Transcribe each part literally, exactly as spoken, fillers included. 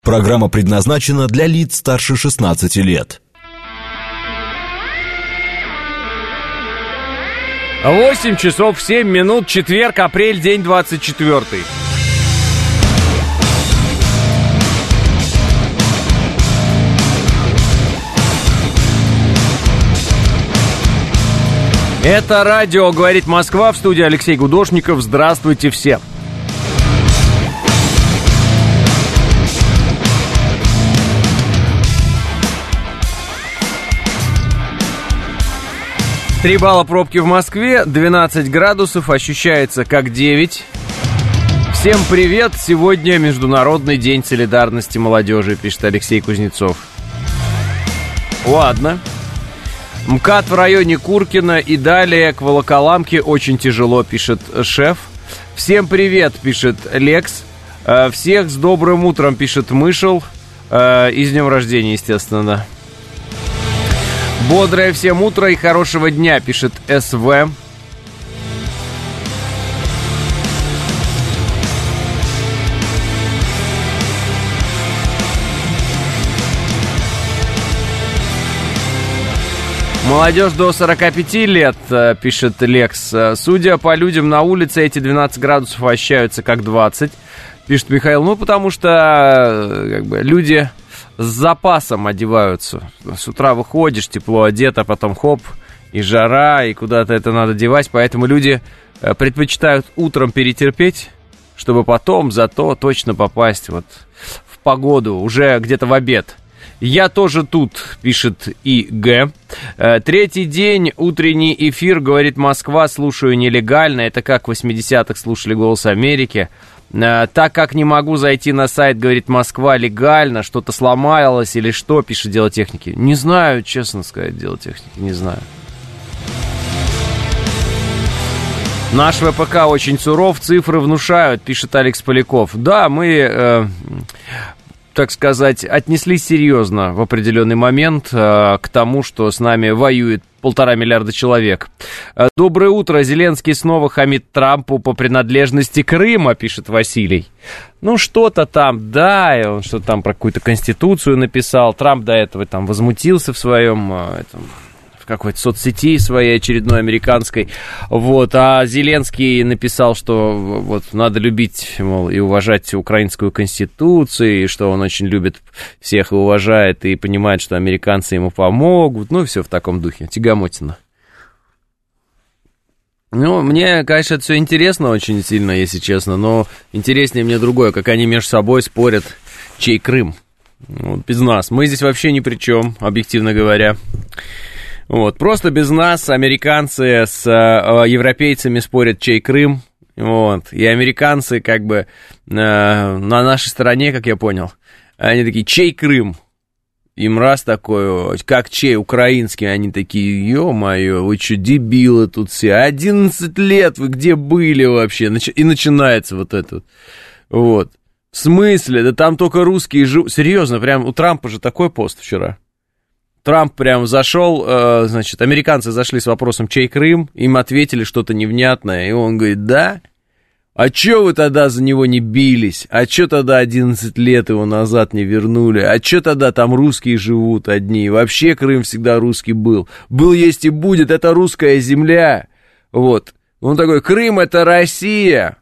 Программа предназначена для лиц старше шестнадцати лет. восемь часов семь минут, четверг, апрель, день двадцать четвёртый. Это радио «Говорит Москва», в студии Алексей Гудошников. Здравствуйте всем. Три балла пробки в Москве, двенадцать градусов, ощущается как девять. Всем привет! Сегодня Международный день солидарности молодежи, пишет Алексей Кузнецов. Ладно. МКАД в районе Куркина и далее к Волоколамке очень тяжело, пишет шеф. Всем привет, пишет Лекс. Всех с добрым утром, пишет Мышел. И с днем рождения, естественно. Бодрое всем утро и хорошего дня, пишет СВ. Молодежь до сорока пяти лет, пишет Лекс. Судя по людям на улице, эти двенадцать градусов ощущаются как двадцать, пишет Михаил. Ну, потому что как бы, люди с запасом одеваются. С утра выходишь, тепло одет, а потом хоп, и жара, и куда-то это надо девать. Поэтому люди предпочитают утром перетерпеть, чтобы потом зато точно попасть вот в погоду, уже где-то в обед. Я тоже тут, пишет ИГ. Третий день, утренний эфир, говорит Москва, слушаю нелегально. Это как в восьмидесятых слушали «Голос Америки». Так как не могу зайти на сайт, говорит Москва, легально, что-то сломалось или что, пишет Дело техники. Не знаю, честно сказать, Дело техники, не знаю. Наш ВПК очень суров, цифры внушают, пишет Алекс Поляков. Да, мы... Э, так сказать, отнеслись серьезно в определенный момент э, к тому, что с нами воюет полтора миллиарда человек. Доброе утро. Зеленский снова хамит Трампу по принадлежности Крыма, пишет Василий. Ну, что-то там, да, он что-то там про какую-то конституцию написал. Трамп до этого там возмутился в своем... Э, этом, в какой-то соцсети своей очередной американской, вот, а Зеленский написал, что вот надо любить, мол, и уважать украинскую конституцию, и что он очень любит всех и уважает, и понимает, что американцы ему помогут, ну, все в таком духе, тягомотина. Ну, мне, конечно, это все интересно очень сильно, если честно, но интереснее мне другое, как они между собой спорят, чей Крым, вот, без нас, мы здесь вообще ни при чем, объективно говоря. Вот, просто без нас американцы с э, европейцами спорят, чей Крым, вот, и американцы как бы э, на нашей стороне, как я понял, они такие, чей Крым? Им раз такой, как чей, украинский, они такие, ё-моё, вы что, дебилы тут все, одиннадцать лет вы где были вообще? И начинается вот это вот. В смысле? Да там только русские живут, серьезно, прям у Трампа же такой пост вчера. Трамп прям зашел, э, значит, американцы зашли с вопросом, чей Крым, им ответили что-то невнятное, и он говорит, да? А чё вы тогда за него не бились? А чё тогда одиннадцать лет его назад не вернули? А чё тогда там русские живут одни? Вообще Крым всегда русский был. Был, есть и будет, это русская земля. Вот. Он такой, Крым это Россия.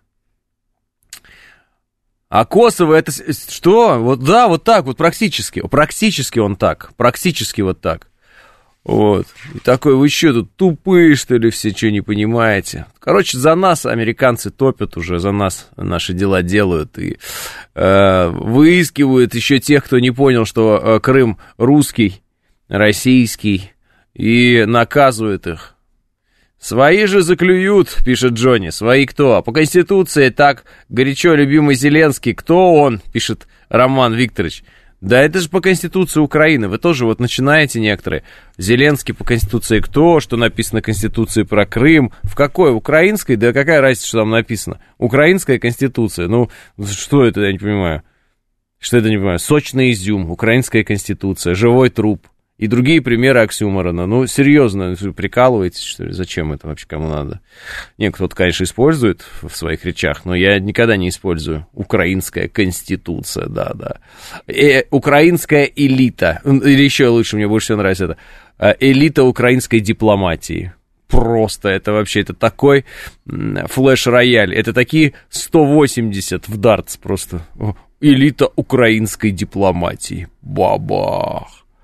А Косово это что? Вот да, вот так вот практически. Практически он так. Практически вот так. Вот. И такой, вы что, тут тупые, что ли, все, что не понимаете? Короче, за нас американцы топят уже, за нас наши дела делают. И э, выискивают еще тех, кто не понял, что э, Крым русский, российский, и наказывают их. «Свои же заклюют», — пишет Джонни. «Свои кто? По Конституции так горячо любимый Зеленский. Кто он?» — пишет Роман Викторович. Да это же по Конституции Украины. Вы тоже вот начинаете некоторые. Зеленский по Конституции кто? Что написано в Конституции про Крым? В какой? Украинской? Да какая разница, что там написано? Украинская Конституция. Ну, что это, я не понимаю. Что это, не понимаю. Сочный изюм, Украинская Конституция, живой труп. И другие примеры оксюморона. Ну, серьезно, прикалываетесь, что ли? Зачем это вообще, кому надо? Не, кто-то, конечно, использует в своих речах, но я никогда не использую. Украинская конституция, да-да. Э, украинская элита. Или еще лучше, мне больше всего нравится это. Элита украинской дипломатии. Просто это вообще, это такой флеш-рояль. Это такие сто восемьдесят в дартс просто. Элита украинской дипломатии. Бабах.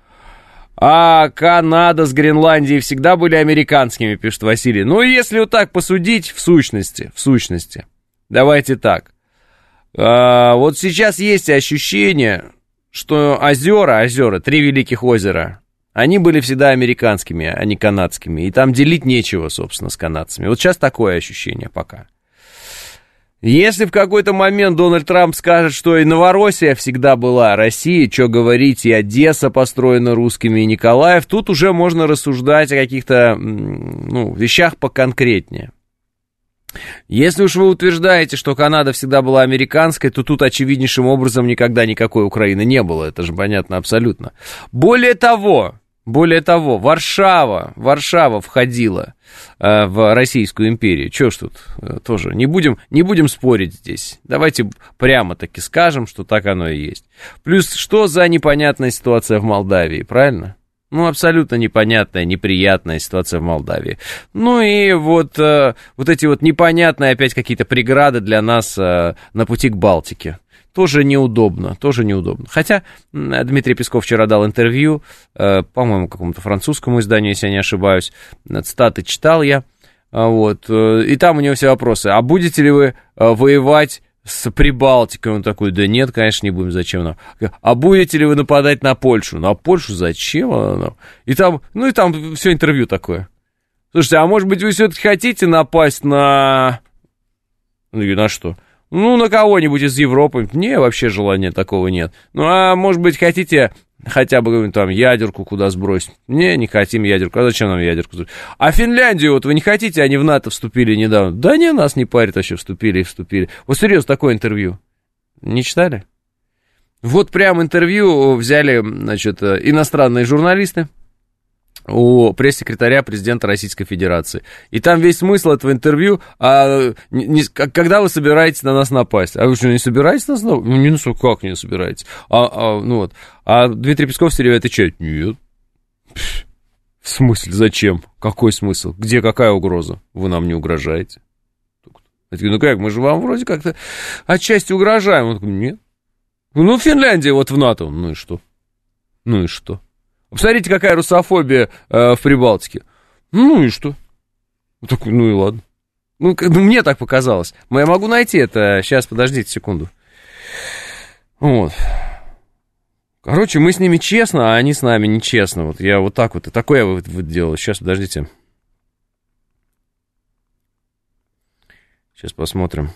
А Канада с Гренландией всегда были американскими, пишет Василий. Ну, если вот так посудить, в сущности, в сущности, давайте так. А, вот сейчас есть ощущение, что озера, озера, три великих озера, они были всегда американскими, а не канадскими. И там делить нечего, собственно, с канадцами. Вот сейчас такое ощущение пока. Если в какой-то момент Дональд Трамп скажет, что и Новороссия всегда была Россией, что говорить, и Одесса построена русскими, и Николаев, тут уже можно рассуждать о каких-то, ну, вещах поконкретнее. Если уж вы утверждаете, что Канада всегда была американской, то тут очевиднейшим образом никогда никакой Украины не было, это же понятно абсолютно. Более того... Более того, Варшава, Варшава входила э, в Российскую империю. Чего ж тут э, тоже, не будем, не будем спорить здесь. Давайте прямо-таки скажем, что так оно и есть. Плюс, что за непонятная ситуация в Молдавии, правильно? Ну, абсолютно непонятная, неприятная ситуация в Молдавии. Ну и вот, э, вот эти вот непонятные опять какие-то преграды для нас э, на пути к Балтике. Тоже неудобно, тоже неудобно. Хотя Дмитрий Песков вчера дал интервью, э, по-моему, какому-то французскому изданию, если я не ошибаюсь, цитаты читал я, вот, э, и там у него все вопросы. А будете ли вы э, воевать с Прибалтикой? Он такой, да нет, конечно, не будем, зачем нам. А будете ли вы нападать на Польшу? На Польшу зачем она нам? И там, ну и там все интервью такое. Слушайте, а может быть вы все-таки хотите напасть на... Ну и на что? Ну, на кого-нибудь из Европы. Не, вообще желания такого нет. Ну, а может быть, хотите хотя бы там ядерку куда сбросить? Не, не хотим ядерку. А зачем нам ядерку сбросить? А Финляндию вот вы не хотите? Они в НАТО вступили недавно. Да не, нас не парит, вообще вступили и вступили. Вот серьезно, такое интервью. Не читали? Вот прям интервью взяли, значит, иностранные журналисты у пресс-секретаря президента Российской Федерации. И там весь смысл этого интервью, а, не, не, когда вы собираетесь на нас напасть? А вы что, не собираетесь нас напасть? Ну, не, ну, как не собираетесь? А, а, ну вот. А Дмитрий Песков все время отвечает, нет. В смысле, зачем? Какой смысл? Где какая угроза? Вы нам не угрожаете. Я говорю, ну как, мы же вам вроде как-то отчасти угрожаем. Он такой, нет. Ну, Финляндия вот в НАТО. Ну и что? Ну и что? Посмотрите, какая русофобия э, в Прибалтике. Ну и что? Так, ну и ладно. Ну, ну, мне так показалось. Я могу найти это. Сейчас, подождите секунду. Вот. Короче, мы с ними честно, а они с нами нечестно. Вот я вот так вот, и такой я вывод делал. Сейчас, подождите. Сейчас посмотрим.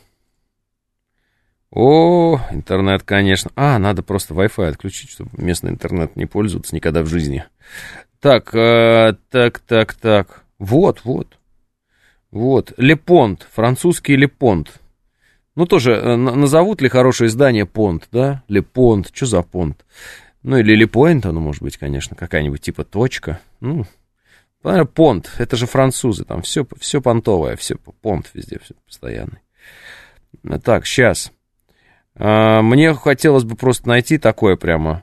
О, интернет, конечно. А, надо просто Wi-Fi отключить, чтобы местный интернет не пользоваться никогда в жизни. Так, э, так, так, так. Вот, вот. Вот. Лепонт, французский Лепонт. Ну, тоже, э, назовут ли хорошее издание Понт, да? Лепонт, что за Понт? Ну, или Лепоинт, оно может быть, конечно, какая-нибудь типа точка. Ну, Понт, это же французы, там все, все понтовое, все Понт везде, все постоянный. Так, сейчас. Мне хотелось бы просто найти такое прямо.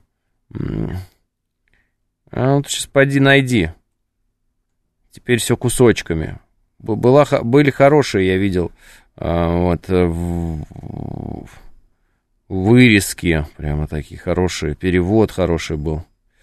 А вот сейчас поди найди. Теперь все кусочками. Была, были хорошие, я видел, вот, вырезки, прямо такие хорошие. Перевод хороший был.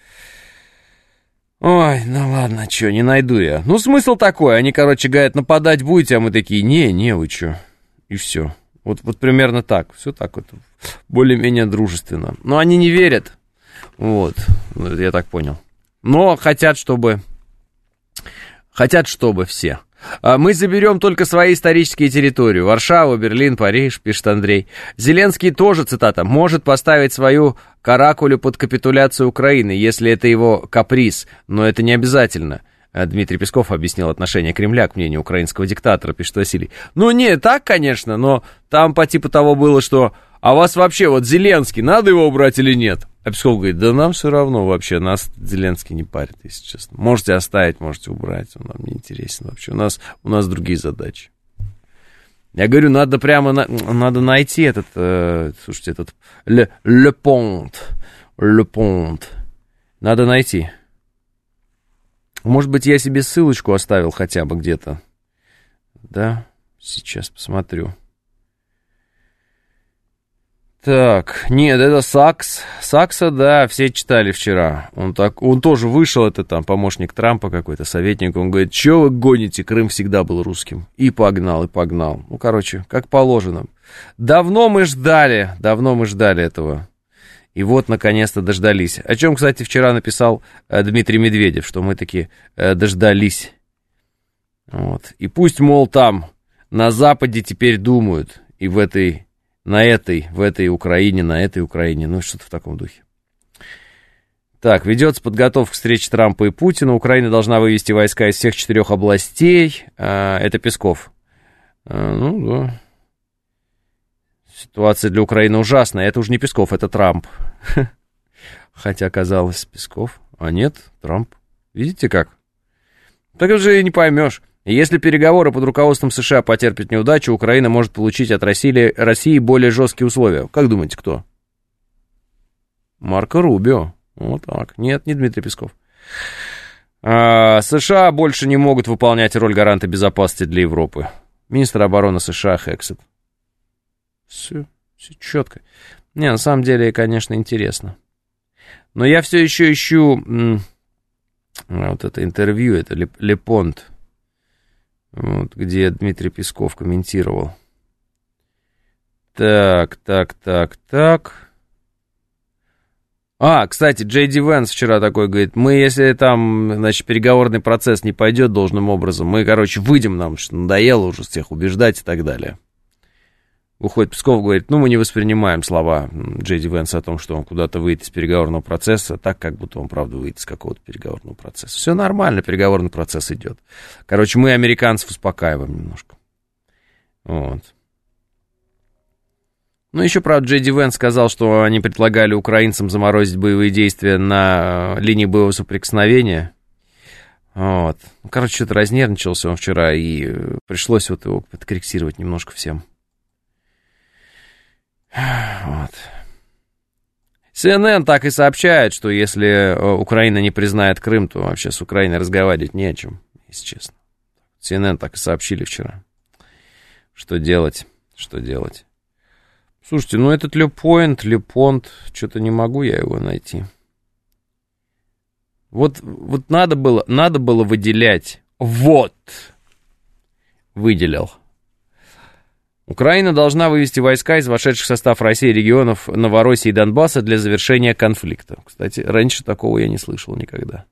Ой, ну ладно, что, не найду я. Ну, смысл такой, они, короче, говорят, нападать будете, а мы такие, не, не, вы что. И все. Вот, вот примерно так, все так вот, более-менее дружественно. Но они не верят, вот, я так понял. Но хотят, чтобы, хотят, чтобы все. Мы заберем только свои исторические территории. Варшаву, Берлин, Париж, пишет Андрей. Зеленский тоже, цитата, может поставить свою каракулю под капитуляцию Украины, если это его каприз, но это не обязательно. Дмитрий Песков объяснил отношение Кремля к мнению украинского диктатора, пишет Василий. Ну, не так, конечно, но там по типу того было, что а вас вообще, вот Зеленский, надо его убрать или нет? А Песков говорит, да нам все равно вообще, нас Зеленский не парит, если честно. Можете оставить, можете убрать, он нам не интересен вообще. У нас, у нас другие задачи. Я говорю, надо прямо, на, надо найти этот, э, слушайте, этот Le, Le Pont, Le Pont. Надо найти. Может быть, я себе ссылочку оставил хотя бы где-то. Да, сейчас посмотрю. Так, нет, это Сакс. Сакса, да, все читали вчера. Он, так, он тоже вышел, это там помощник Трампа какой-то, советник. Он говорит, что вы гоните, Крым всегда был русским. И погнал, и погнал. Ну, короче, как положено. Давно мы ждали, давно мы ждали этого. И вот, наконец-то, дождались. О чем, кстати, вчера написал э, Дмитрий Медведев, что мы таки э, дождались. Вот. И пусть, мол, там, на Западе теперь думают, и в этой... На этой, в этой Украине, на этой Украине, ну, что-то в таком духе. Так, ведется подготовка к встрече Трампа и Путина. Украина должна вывести войска из всех четырех областей. А, это Песков. А, ну, да. Ситуация для Украины ужасная. Это уже не Песков, это Трамп. Хотя, казалось, Песков. А нет, Трамп. Видите как? Так уже и не поймешь. Если переговоры под руководством США потерпят неудачу, Украина может получить от России, России более жесткие условия. Как думаете, кто? Марко Рубио. Вот так. Нет, не Дмитрий Песков. А, США больше не могут выполнять роль гаранта безопасности для Европы. Министр обороны США Хексет. Все, все четко. Не, на самом деле, конечно, интересно. Но я все еще ищу м- вот это интервью, это Le Pont. Вот, где Дмитрий Песков комментировал. Так, так, так, так. А, кстати, Джей Ди Вэнс вчера такой говорит, мы, если там, значит, переговорный процесс не пойдет должным образом, мы, короче, выйдем, нам что надоело уже всех убеждать и так далее. Уходит Песков, говорит, ну, мы не воспринимаем слова Джей Ди Вэнса о том, что он куда-то выйдет из переговорного процесса, так, как будто он, правда, выйдет из какого-то переговорного процесса. Все нормально, переговорный процесс идет. Короче, мы американцев успокаиваем немножко. Вот. Ну, еще, правда, Джей Ди Вэнс сказал, что они предлагали украинцам заморозить боевые действия на линии боевого соприкосновения. Вот. Короче, что-то разнервничался он вчера, и пришлось вот его подкорректировать немножко всем. Вот. Си Эн Эн так и сообщает, что если Украина не признает Крым, то вообще с Украиной разговаривать не о чем, если честно. Си Эн Эн так и сообщили вчера. Что делать? Что делать? Слушайте, ну этот Le Point, Le Pont, что-то не могу я его найти. Вот, вот надо было, надо было выделять. Вот. Выделил. Украина должна вывести войска из вошедших в состав России регионов Новороссии и Донбасса для завершения конфликта. Кстати, раньше такого я не слышал никогда.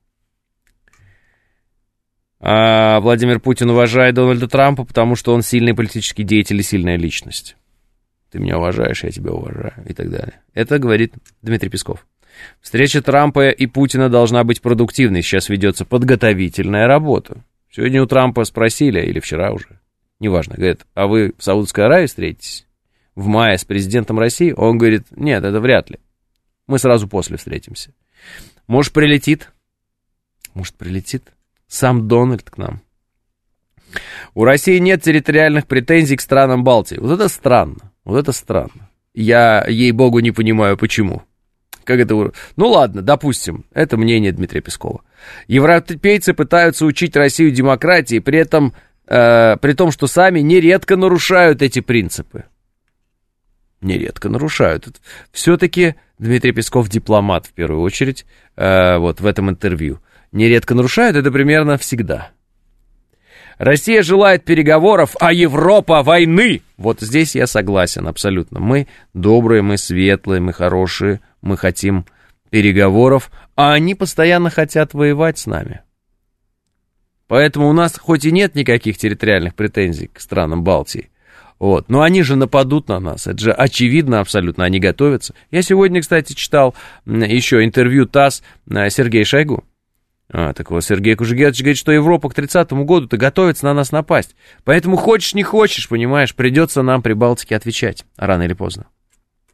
А Владимир Путин уважает Дональда Трампа, потому что он сильный политический деятель и сильная личность. Ты меня уважаешь, я тебя уважаю и так далее. Это говорит Дмитрий Песков. Встреча Трампа и Путина должна быть продуктивной. Сейчас ведется подготовительная работа. Сегодня у Трампа спросили, или вчера уже, неважно, говорит, а вы в Саудовской Аравии встретитесь в мае с президентом России? Он говорит, нет, это вряд ли. Мы сразу после встретимся. Может, прилетит? Может, прилетит сам Дональд к нам? У России нет территориальных претензий к странам Балтии. Вот это странно. Вот это странно. Я, ей-богу, не понимаю, почему. Как это? Ну ладно, допустим, это мнение Дмитрия Пескова. Европейцы пытаются учить Россию демократии, при этом, э, при том, что сами нередко нарушают эти принципы. Нередко нарушают. Все-таки Дмитрий Песков дипломат, в первую очередь, э, вот в этом интервью. Нередко нарушают, это примерно всегда. Россия желает переговоров, а Европа войны. Вот здесь я согласен абсолютно. Мы добрые, мы светлые, мы хорошие, мы хотим переговоров, а они постоянно хотят воевать с нами. Поэтому у нас хоть и нет никаких территориальных претензий к странам Балтии, вот, но они же нападут на нас, это же очевидно абсолютно, они готовятся. Я сегодня, кстати, читал еще интервью ТАСС Сергея Шойгу. А, так вот, Сергей Кужугетович говорит, что Европа к тридцатому году-то готовится на нас напасть. Поэтому хочешь не хочешь, понимаешь, придется нам при Балтике отвечать, рано или поздно.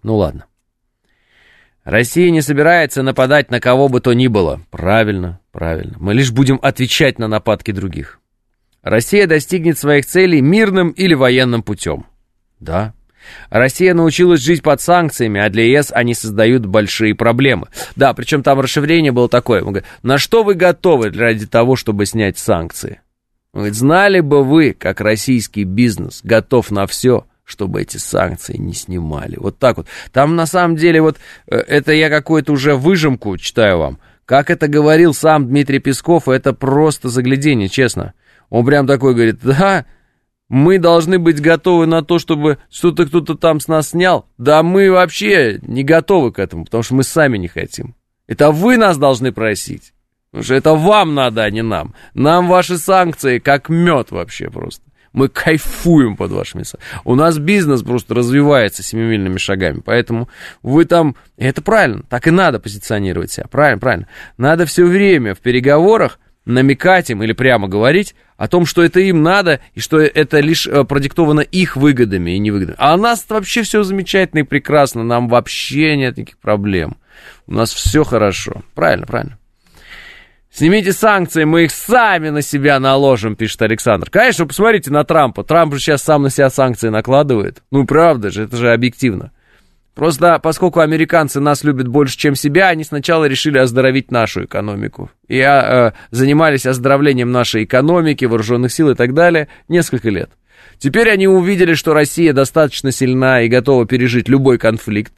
Ну ладно. Россия не собирается нападать на кого бы то ни было. Правильно, правильно. Мы лишь будем отвечать на нападки других. Россия достигнет своих целей мирным или военным путем. Да. Россия научилась жить под санкциями, а для ЕС они создают большие проблемы. Да, причем там расшифрение было такое. Он говорит, на что вы готовы ради того, чтобы снять санкции? Он говорит, знали бы вы, как российский бизнес готов на все, чтобы эти санкции не снимали. Вот так вот. Там на самом деле вот, это я какую-то уже выжимку читаю вам. Как это говорил сам Дмитрий Песков, это просто заглядение, честно. Он прям такой говорит, да, мы должны быть готовы на то, чтобы что-то кто-то там с нас снял. Да мы вообще не готовы к этому, потому что мы сами не хотим. Это вы нас должны просить. Потому что это вам надо, а не нам. Нам ваши санкции как мед вообще просто. Мы кайфуем под вашими санкциями. У нас бизнес просто развивается семимильными шагами. Поэтому вы там... Это правильно, так и надо позиционировать себя. Правильно, правильно. Надо все время в переговорах намекать им или прямо говорить о том, что это им надо, и что это лишь продиктовано их выгодами и невыгодами. А у нас вообще все замечательно и прекрасно. Нам вообще нет никаких проблем. У нас все хорошо. Правильно, правильно. Снимите санкции, мы их сами на себя наложим, пишет Александр. Конечно, посмотрите на Трампа. Трамп же сейчас сам на себя санкции накладывает. Ну, правда же, это же объективно. Просто поскольку американцы нас любят больше, чем себя, они сначала решили оздоровить нашу экономику. И э, занимались оздоровлением нашей экономики, вооруженных сил и так далее несколько лет. Теперь они увидели, что Россия достаточно сильна и готова пережить любой конфликт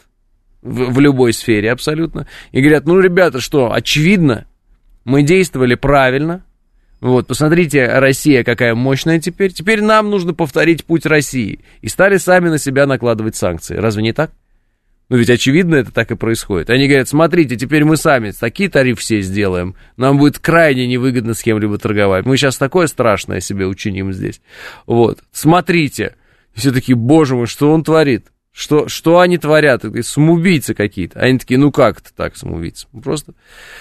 в, в любой сфере абсолютно. И говорят, ну, ребята, что, очевидно, мы действовали правильно. Вот, посмотрите, Россия какая мощная теперь. Теперь нам нужно повторить путь России. И стали сами на себя накладывать санкции. Разве не так? Ну, ведь очевидно, это так и происходит. Они говорят, смотрите, теперь мы сами такие тарифы все сделаем. Нам будет крайне невыгодно с кем-либо торговать. Мы сейчас такое страшное себе учиним здесь. Вот, смотрите. И все такие, боже мой, что он творит? Что, что они творят? Это самоубийцы какие-то. Они такие, ну как это так, самоубийцы? Просто...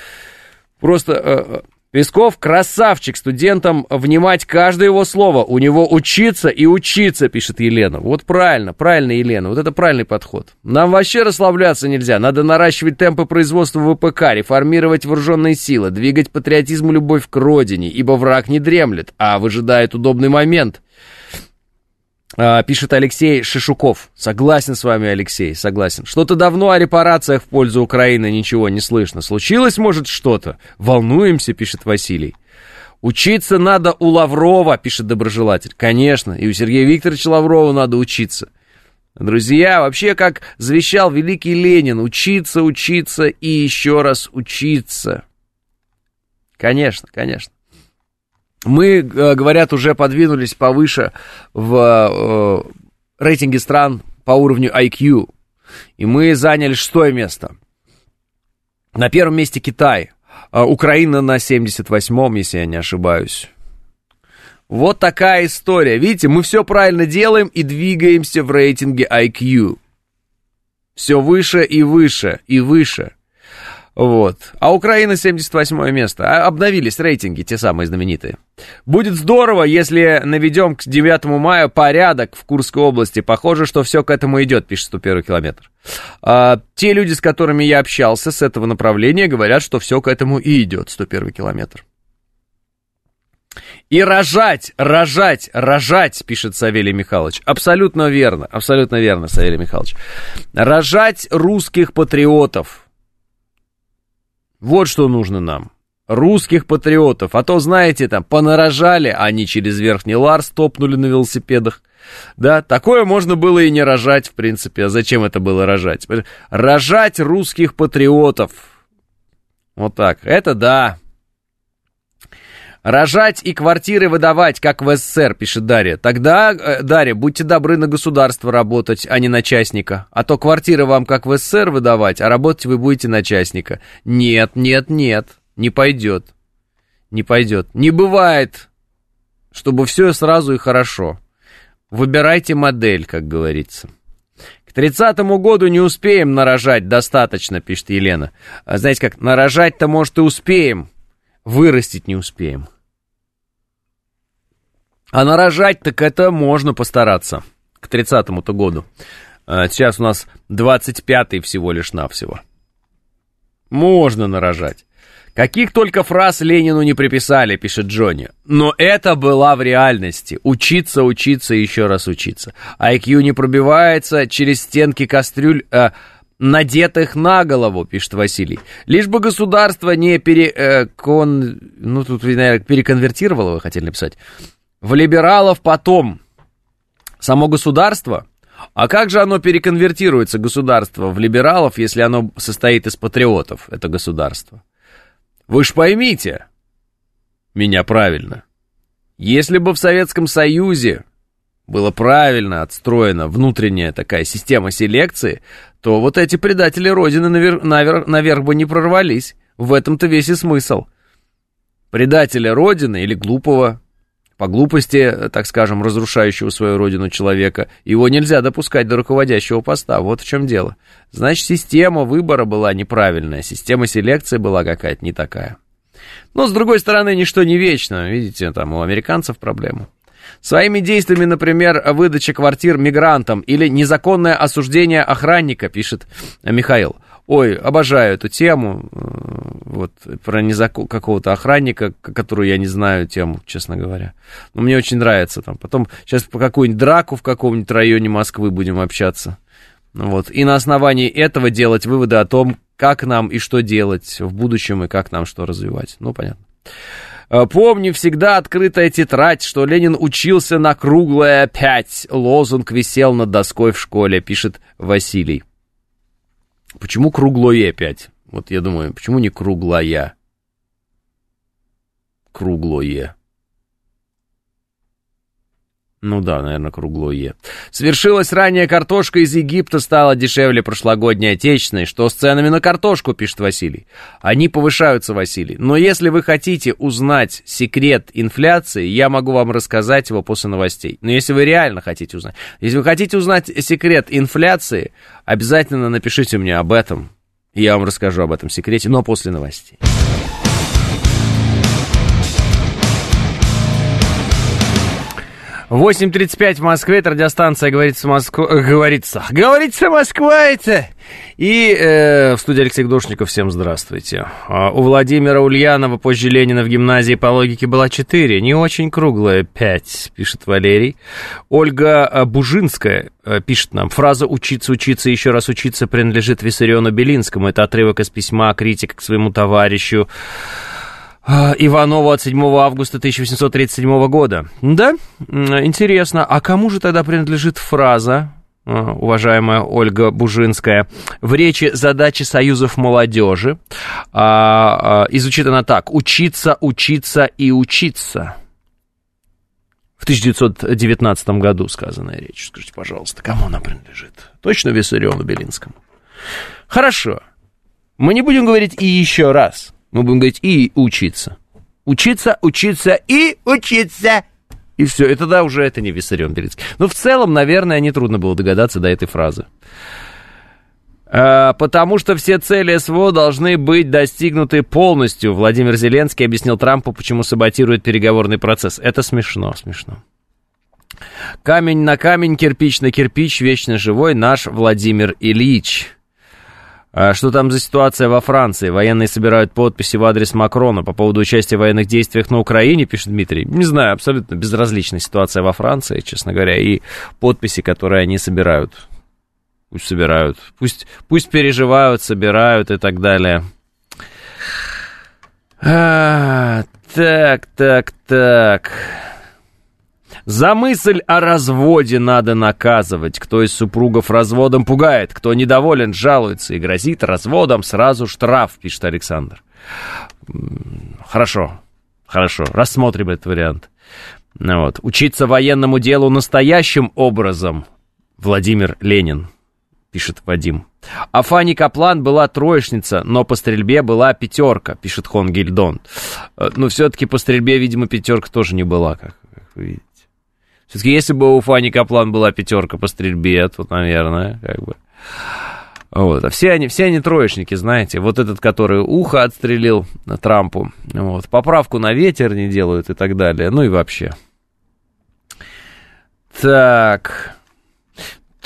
Просто э, Песков красавчик, студентам внимать каждое его слово, у него учиться и учиться, пишет Елена. Вот правильно, правильно, Елена, вот это правильный подход. Нам вообще расслабляться нельзя, надо наращивать темпы производства ВПК, реформировать вооруженные силы, двигать патриотизм и любовь к родине, ибо враг не дремлет, а выжидает удобный момент. Пишет Алексей Шишуков. Согласен с вами, Алексей, согласен. Что-то давно о репарациях в пользу Украины ничего не слышно. Случилось, может, что-то? Волнуемся, пишет Василий. Учиться надо у Лаврова, пишет доброжелатель. Конечно, и у Сергея Викторовича Лаврова надо учиться. Друзья, вообще, как завещал великий Ленин, учиться, учиться и еще раз учиться. Конечно, конечно. Мы, говорят, уже подвинулись повыше в э, рейтинге стран по уровню ай кью. И мы заняли шестое место. На первом месте Китай. А Украина на семьдесят восьмом, если я не ошибаюсь. Вот такая история. Видите, мы все правильно делаем и двигаемся в рейтинге ай кью. Все выше и выше и выше. Вот. А Украина семьдесят восьмое место. Обновились рейтинги, те самые знаменитые. Будет здорово, если наведем к девятому мая порядок в Курской области. Похоже, что все к этому идет, пишет сто первый километр. А, те люди, с которыми я общался с этого направления, говорят, что все к этому и идет, сто первый километр. И рожать, рожать, рожать, пишет Савелий Михайлович. Абсолютно верно, абсолютно верно, Савелий Михайлович. Рожать русских патриотов. Вот что нужно нам. Русских патриотов. А то, знаете, там, понарожали, они через Верхний Ларс топнули на велосипедах. Да, такое можно было и не рожать, в принципе. А зачем это было рожать? Рожать русских патриотов. Вот так. Это да. Рожать и квартиры выдавать, как в СССР, пишет Дарья. Тогда, Дарья, будьте добры на государство работать, а не на частника. А то квартиры вам, как в СССР, выдавать, а работать вы будете на частника. Нет, нет, нет, не пойдет. Не пойдет. Не бывает, чтобы все сразу и хорошо. Выбирайте модель, как говорится. К тридцатому году не успеем нарожать достаточно, пишет Елена. А знаете как, нарожать-то, может, и успеем, вырастить не успеем. А нарожать, так это можно постараться к тридцатому-то году. Сейчас у нас двадцать пятый всего лишь навсего. Можно нарожать. Каких только фраз Ленину не приписали, пишет Джонни. Но это была в реальности. Учиться, учиться и еще раз учиться. ай кью не пробивается через стенки кастрюль, э, надетых на голову, пишет Василий. Лишь бы государство не пере, э, кон, ну, тут, наверное, переконвертировало, вы хотели написать, в либералов потом. Само государство... А как же оно переконвертируется, государство, в либералов, если оно состоит из патриотов, это государство? Вы ж поймите меня правильно. Если бы в Советском Союзе была правильно отстроена внутренняя такая система селекции, то вот эти предатели Родины наверх, наверх, наверх бы не прорвались. В этом-то весь и смысл. Предателя Родины или глупого, по глупости, так скажем, разрушающего свою родину человека, его нельзя допускать до руководящего поста. Вот в чем дело. Значит, система выбора была неправильная, система селекции была какая-то не такая. Но, с другой стороны, ничто не вечно. Видите, там у американцев проблемы. Своими действиями, например, выдача квартир мигрантам или незаконное осуждение охранника, пишет Михаил. Ой, обожаю эту тему, вот, про незакон... какого-то охранника, которую я не знаю тему, честно говоря. Но мне очень нравится там. Потом сейчас по какую-нибудь драку в каком-нибудь районе Москвы будем общаться. Вот. И на основании этого делать выводы о том, как нам и что делать в будущем, и как нам что развивать. Ну, понятно. Помни, всегда открытая тетрадь, что Ленин учился на круглое пять. Лозунг висел над доской в школе, пишет Василий. Почему круглое пять? Вот я думаю, почему не круглая? Круглое. Ну да, наверное, круглое. Свершилась ранее картошка из Египта, стала дешевле прошлогодней отечественной. Что с ценами на картошку, пишет Василий. Они повышаются, Василий. Но если вы хотите узнать секрет инфляции, я могу вам рассказать его после новостей. Но если вы реально хотите узнать. Если вы хотите узнать секрет инфляции, обязательно напишите мне об этом. И я вам расскажу об этом секрете, но после новостей. восемь тридцать пять в Москве, это радиостанция «Говорится Москва», говорится, говорится Москва это. И э, в студии Алексей Гдошников, всем здравствуйте. А, у Владимира Ульянова позже Ленина в гимназии по логике была четыре, не очень круглая, пять, пишет Валерий. Ольга Бужинская э, пишет нам, фраза «учиться, учиться, еще раз учиться» принадлежит Виссариону Белинскому. Это отрывок из письма критика к своему товарищу Иванову от седьмого августа тысяча восемьсот тридцать седьмого года. Да, интересно, а кому же тогда принадлежит фраза, уважаемая Ольга Бужинская, в речи «Задачи союзов молодежи»? А, а, изучит она так: «Учиться, учиться и учиться». В тысяча девятьсот девятнадцатом году сказанная речь. Скажите, пожалуйста, кому она принадлежит? Точно Виссариону Белинскому? Хорошо. Мы не будем говорить «и еще раз». Мы будем говорить «и учиться». Учиться, учиться и учиться. И все. И тогда уже это не Виссарион Белинский. Но в целом, наверное, нетрудно было догадаться до этой фразы. А, потому что все цели СВО должны быть достигнуты полностью. Владимир Зеленский объяснил Трампу, почему саботирует переговорный процесс. Это смешно, смешно. Камень на камень, кирпич на кирпич, вечно живой наш Владимир Ильич. Что там за ситуация во Франции? Военные собирают подписи в адрес Макрона по поводу участия в военных действиях на Украине, пишет Дмитрий. Не знаю, абсолютно безразличная ситуация во Франции, честно говоря, и подписи, которые они собирают. Пусть собирают, пусть, пусть переживают, собирают и так далее. А, так, так, так... За мысль о разводе надо наказывать. Кто из супругов разводом пугает, кто недоволен, жалуется и грозит разводом, сразу штраф, пишет Александр. Хорошо, хорошо, рассмотрим этот вариант. Ну вот. Учиться военному делу настоящим образом, Владимир Ленин, пишет Вадим. А Фанни Каплан была троечница, но по стрельбе была пятерка, пишет Хон Гильдон. Но все-таки по стрельбе, видимо, пятерка тоже не была, как, как вы видите. Все-таки, если бы у Фанни Каплан была пятерка по стрельбе, то, наверное, как бы... Вот. А все они, все они троечники, знаете. Вот этот, который ухо отстрелил Трампу, вот. Поправку на ветер не делают и так далее. Ну и вообще. Так...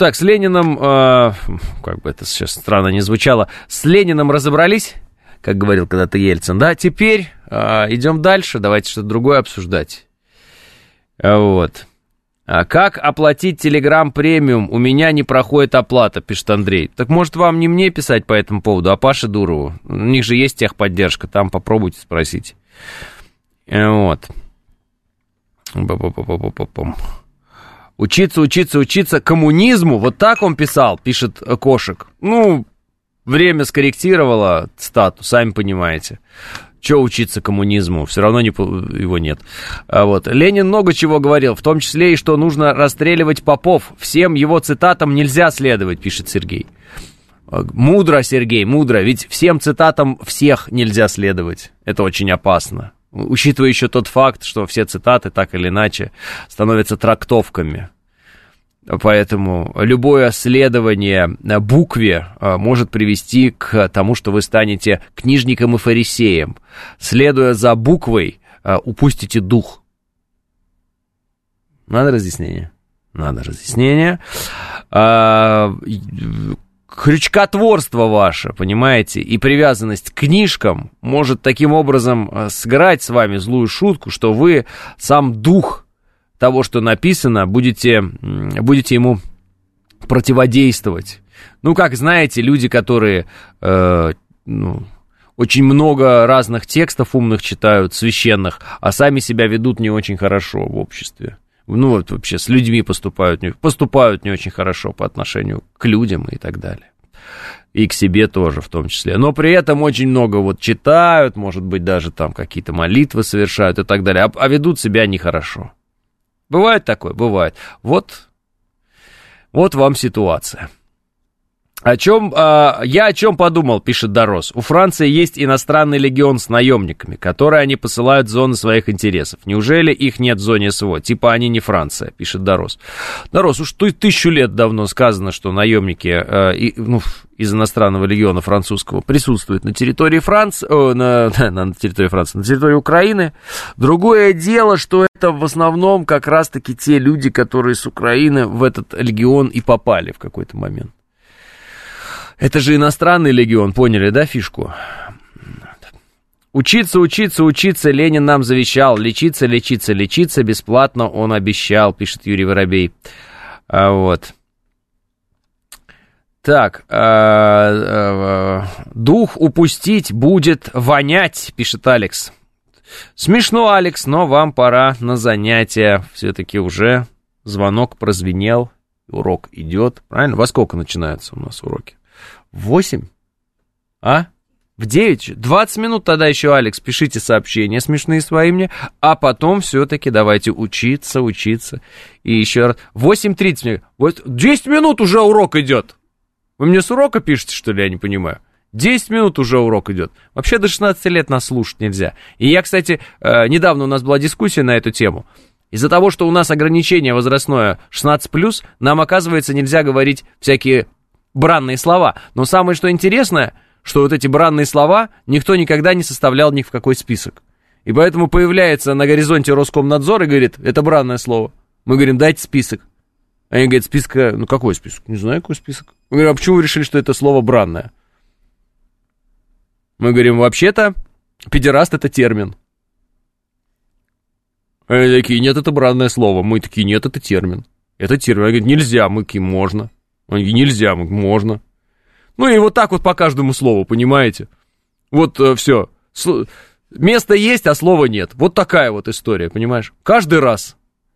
Так, с Лениным, э, как бы это сейчас странно не звучало, с Лениным разобрались, как говорил когда-то Ельцин, да? Теперь э, идем дальше, давайте что-то другое обсуждать. Вот. А как оплатить Telegram премиум? У меня не проходит оплата, пишет Андрей. Так может вам не мне писать по этому поводу, а Паше Дурову? У них же есть техподдержка, там попробуйте спросить. Вот. Ба-ба-ба-ба-ба-бам. Учиться, учиться, учиться коммунизму. Вот так он писал, пишет Кошек. Ну, время скорректировало статус, сами понимаете. Че учиться коммунизму? Все равно не, его нет. А вот. Ленин много чего говорил, в том числе и что нужно расстреливать попов. Всем его цитатам нельзя следовать, пишет Сергей. Мудро, Сергей, мудро. Ведь всем цитатам всех нельзя следовать. Это очень опасно. Учитывая еще тот факт, что все цитаты так или иначе становятся трактовками. Поэтому любое следование букве может привести к тому, что вы станете книжником и фарисеем. Следуя за буквой, упустите дух. Надо разъяснение? Надо разъяснение. Крючкотворство ваше, понимаете, и привязанность к книжкам может таким образом сыграть с вами злую шутку, что вы сам дух того, что написано, будете, будете ему противодействовать. Ну, как знаете, люди, которые э, ну, очень много разных текстов умных читают, священных, а сами себя ведут не очень хорошо в обществе. Ну, вот вообще с людьми поступают, поступают не очень хорошо по отношению к людям и так далее. И к себе тоже в том числе. Но при этом очень много вот читают, может быть, даже там какие-то молитвы совершают и так далее, а, а ведут себя нехорошо. Бывает такое? Бывает. Вот, вот вам ситуация. О чем, а, я о чем подумал, пишет Дорос. У Франции есть иностранный легион с наемниками, которые они посылают в зоны своих интересов. Неужели их нет в зоне СВО? Типа они не Франция, пишет Дорос. Дорос, уж тысячу лет давно сказано, что наемники э, и, ну, из иностранного легиона французского присутствуют на территории Франции, о, на, на, на территории Франции, на территории Украины. Другое дело, что это в основном как раз-таки те люди, которые с Украины в этот легион и попали в какой-то момент. Это же иностранный легион, поняли, да, фишку? Учиться, учиться, учиться, Ленин нам завещал. Лечиться, лечиться, лечиться, бесплатно он обещал, пишет Юрий Воробей. А, вот. Так, а, а, дух упустить будет вонять, пишет Алекс. Смешно, Алекс, но вам пора на занятия. Все-таки уже звонок прозвенел, урок идет. Правильно? Во сколько начинаются у нас уроки? В восемь? А? В девять? двадцать минут тогда еще, Алекс, пишите сообщения смешные свои мне, а потом все-таки давайте учиться, учиться. И еще раз. восемь тридцать мне. Вот десять минут уже урок идет. Вы мне с урока пишете, что ли, я не понимаю? десять минут уже урок идет. Вообще до шестнадцати лет нас слушать нельзя. И я, кстати, недавно у нас была дискуссия на эту тему. Из-за того, что у нас ограничение возрастное шестнадцать плюс, нам, оказывается, нельзя говорить всякие бранные слова. Но самое, что интересное, что вот эти бранные слова никто никогда не составлял ни в какой список. И поэтому появляется на горизонте Роскомнадзор и говорит, это бранное слово. Мы говорим, дайте список. Они говорят, списка, ну какой список? Не знаю, какой список. Мы говорим, а почему вы решили, что это слово бранное? Мы говорим, вообще-то, педераст это термин. Они такие, нет, это бранное слово. Мы такие, нет, это термин. Это термин. Они говорят, нельзя, мы такие, можно. Они говорят, нельзя, мы можно. Ну и вот так вот по каждому слову, понимаете? Вот э, все. С- место есть, а слова нет. Вот такая вот история, понимаешь? Каждый раз.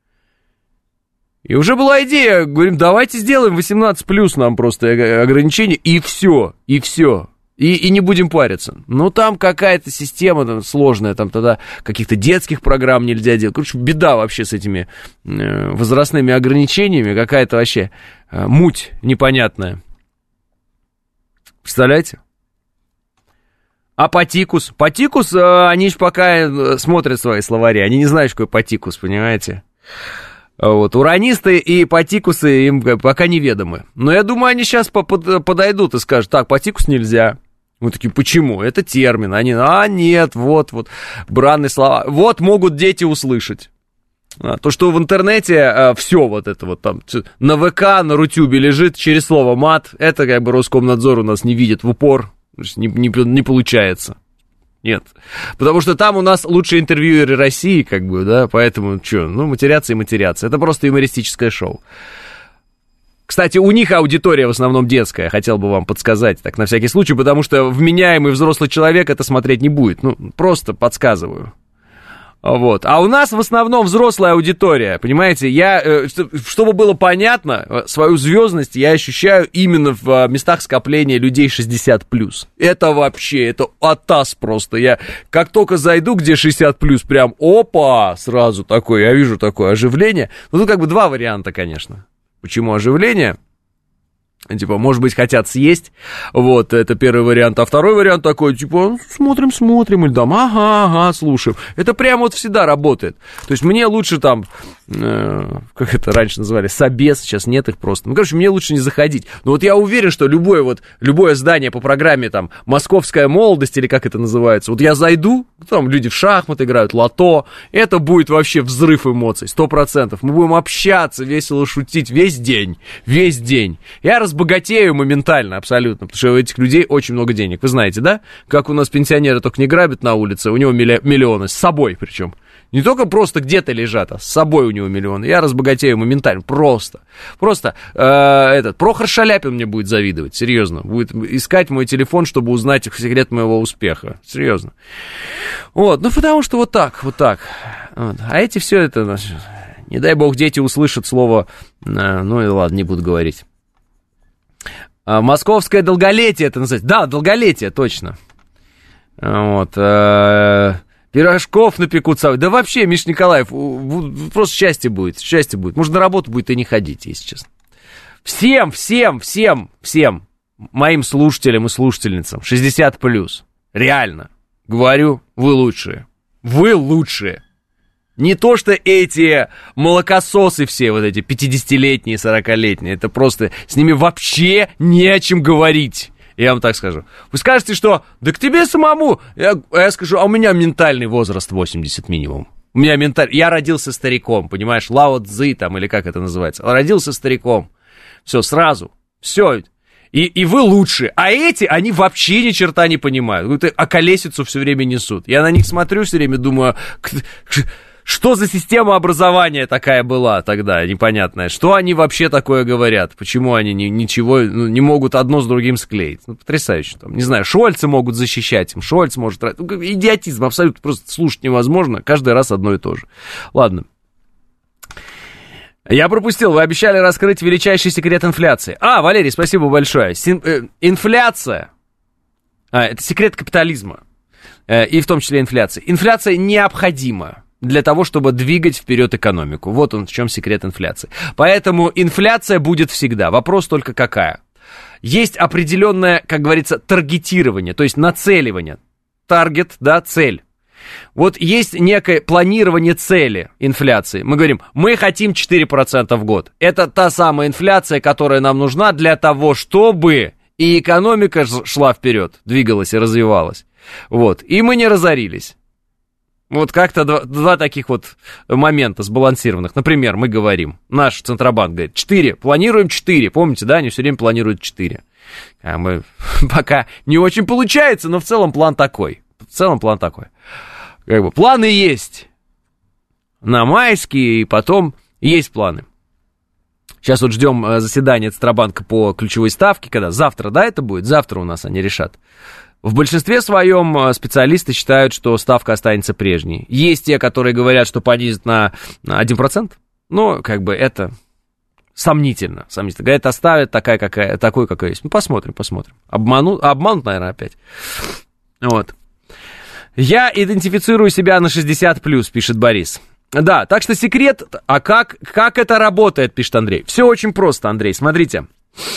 И уже была идея, говорим, давайте сделаем восемнадцать плюс нам просто ограничение, и все, и все. И, и не будем париться. Ну, там какая-то система там, сложная, там тогда каких-то детских программ нельзя делать. Короче, беда вообще с этими э, возрастными ограничениями, какая-то вообще э, муть непонятная. Представляете? А патикус? Патикус, э, они же пока смотрят свои словари, они не знают, что такое патикус, понимаете? Вот, уранисты и патикусы им пока неведомы. Но я думаю, они сейчас подойдут и скажут, так, патикус нельзя. Мы такие, почему? Это термин. Они, а нет, вот, вот, бранные слова. Вот могут дети услышать. То, что в интернете а, все вот это вот там на ВК, на Рутюбе лежит через слово мат, это как бы Роскомнадзор у нас не видит в упор, не, не, не получается. Нет. Потому что там у нас лучшие интервьюеры России, как бы, да, поэтому что, ну, матерятся и матерятся. Это просто юмористическое шоу. Кстати, у них аудитория в основном детская, хотел бы вам подсказать, так, на всякий случай, потому что вменяемый взрослый человек это смотреть не будет. Ну, просто подсказываю. Вот. А у нас в основном взрослая аудитория, понимаете, я, чтобы было понятно, свою звездность я ощущаю именно в местах скопления людей шестьдесят плюс. Это вообще, это атас просто. Я как только зайду, где шестьдесят плюс, прям опа, сразу такое, я вижу такое оживление. Ну, тут как бы два варианта, конечно. Почему оживление? Типа, может быть, хотят съесть, вот, это первый вариант, а второй вариант такой, типа, смотрим, смотрим, или там, ага, ага, слушаем. Это прямо вот всегда работает. То есть мне лучше там, э, как это раньше называли, собес, сейчас нет их просто. Ну, короче, мне лучше не заходить. Но вот я уверен, что любое вот, любое здание по программе, там, «Московская молодость», или как это называется, вот я зайду, там люди в шахматы играют, лото, это будет вообще взрыв эмоций, сто процентов. Мы будем общаться, весело шутить весь день, весь день. Я раз богатею моментально, абсолютно, потому что у этих людей очень много денег. Вы знаете, да? Как у нас пенсионеры только не грабят на улице, у него милли- миллионы, с собой причем. Не только просто где-то лежат, а с собой у него миллионы. Я разбогатею моментально, просто. Просто э, этот, Прохор Шаляпин мне будет завидовать, серьезно. Будет искать мой телефон, чтобы узнать секрет моего успеха. Серьезно. Вот, ну потому что вот так, вот так. Вот. А эти все это, не дай бог, дети услышат слово, э, ну и ладно, не буду говорить. Московское долголетие это называется. Да, долголетие, точно. Вот. Пирожков напекутся. Да вообще, Миш Николаев, просто счастье будет. Счастье будет. Может, на работу будет и не ходить, если честно. Всем, всем, всем, всем моим слушателям и слушательницам шестьдесят плюс. Реально. Говорю, вы лучшие. Вы лучшие. Не то, что эти молокососы все, вот эти пятидесятилетние, сорокалетние, это просто, с ними вообще не о чем говорить, я вам так скажу. Вы скажете, что, да к тебе самому, я, я скажу, а у меня ментальный возраст восемьдесят минимум. У меня ментальный, я родился стариком, понимаешь, Лао Цзы там, или как это называется, родился стариком, все, сразу, все. И, и вы лучше. А эти, они вообще ни черта не понимают. Какую-то околесицу все время несут. Я на них смотрю все время, думаю, что за система образования такая была тогда, непонятная? Что они вообще такое говорят? Почему они ни, ничего, ну, не могут одно с другим склеить? Ну, потрясающе. Там, не знаю, Шольца могут защищать им, Шольц может... Ну, идиотизм абсолютно, просто слушать невозможно. Каждый раз одно и то же. Ладно. Я пропустил, вы обещали раскрыть величайший секрет инфляции. А, Валерий, спасибо большое. Син, э, инфляция, а, это секрет капитализма, э, и в том числе инфляции. Инфляция необходима для того, чтобы двигать вперед экономику. Вот он в чем секрет инфляции. Поэтому инфляция будет всегда. Вопрос только какая. Есть определенное, как говорится, таргетирование, то есть нацеливание. Таргет, да, цель. Вот есть некое планирование цели инфляции. Мы говорим, мы хотим четыре процента в год. Это та самая инфляция, которая нам нужна для того, чтобы и экономика шла вперед, двигалась и развивалась. Вот. И мы не разорились. Вот как-то два, два таких вот момента сбалансированных. Например, мы говорим, наш Центробанк говорит, четыре, планируем четыре. Помните, да, они все время планируют четыре. А мы пока не очень получается, но в целом план такой. В целом план такой. Как бы планы есть на майские, и потом есть планы. Сейчас вот ждем заседания Центробанка по ключевой ставке, когда завтра, да, это будет? Завтра у нас они решат. В большинстве своем специалисты считают, что ставка останется прежней. Есть те, которые говорят, что понизят на один процент, но как бы это сомнительно. сомнительно. Говорят, оставят такая, какая, такой, какая есть. Ну, посмотрим, посмотрим. Обманут, обманут, наверное, опять. Вот. Я идентифицирую себя на шестьдесят плюс, пишет Борис. Да, так что секрет, а как, как это работает, пишет Андрей. Все очень просто, Андрей, смотрите.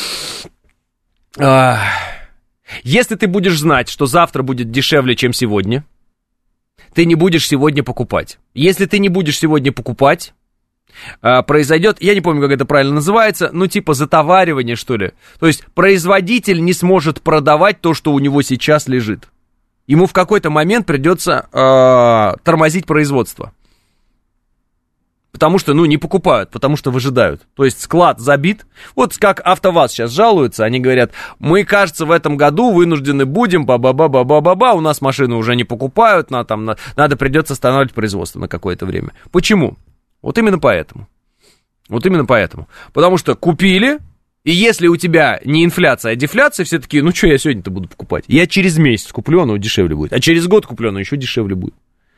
Если ты будешь знать, что завтра будет дешевле, чем сегодня, ты не будешь сегодня покупать. Если ты не будешь сегодня покупать, произойдет, я не помню, как это правильно называется, ну типа затоваривание, что ли. То есть производитель не сможет продавать то, что у него сейчас лежит. Ему в какой-то момент придется э, тормозить производство. Потому что, ну, не покупают, потому что выжидают. То есть склад забит. Вот как АвтоВАЗ сейчас жалуются, они говорят, мы, кажется, в этом году вынуждены будем, ба-ба-ба-ба-ба-ба, у нас машины уже не покупают, надо, там, надо придется останавливать производство на какое-то время. Почему? Вот именно поэтому. Вот именно поэтому. Потому что купили, и если у тебя не инфляция, а дефляция, все такие, ну, что я сегодня-то буду покупать? Я через месяц куплю, оно дешевле будет. А через год куплю, оно еще дешевле будет.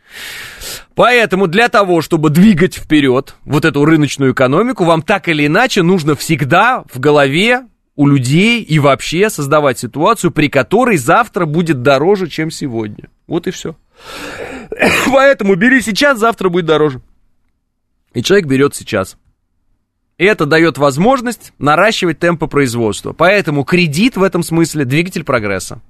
Поэтому для того, чтобы двигать вперед вот эту рыночную экономику, вам так или иначе нужно всегда в голове у людей и вообще создавать ситуацию, при которой завтра будет дороже, чем сегодня. Вот и все. Поэтому бери сейчас, завтра будет дороже. И человек берет сейчас. И это дает возможность наращивать темпы производства. Поэтому кредит в этом смысле двигатель прогресса.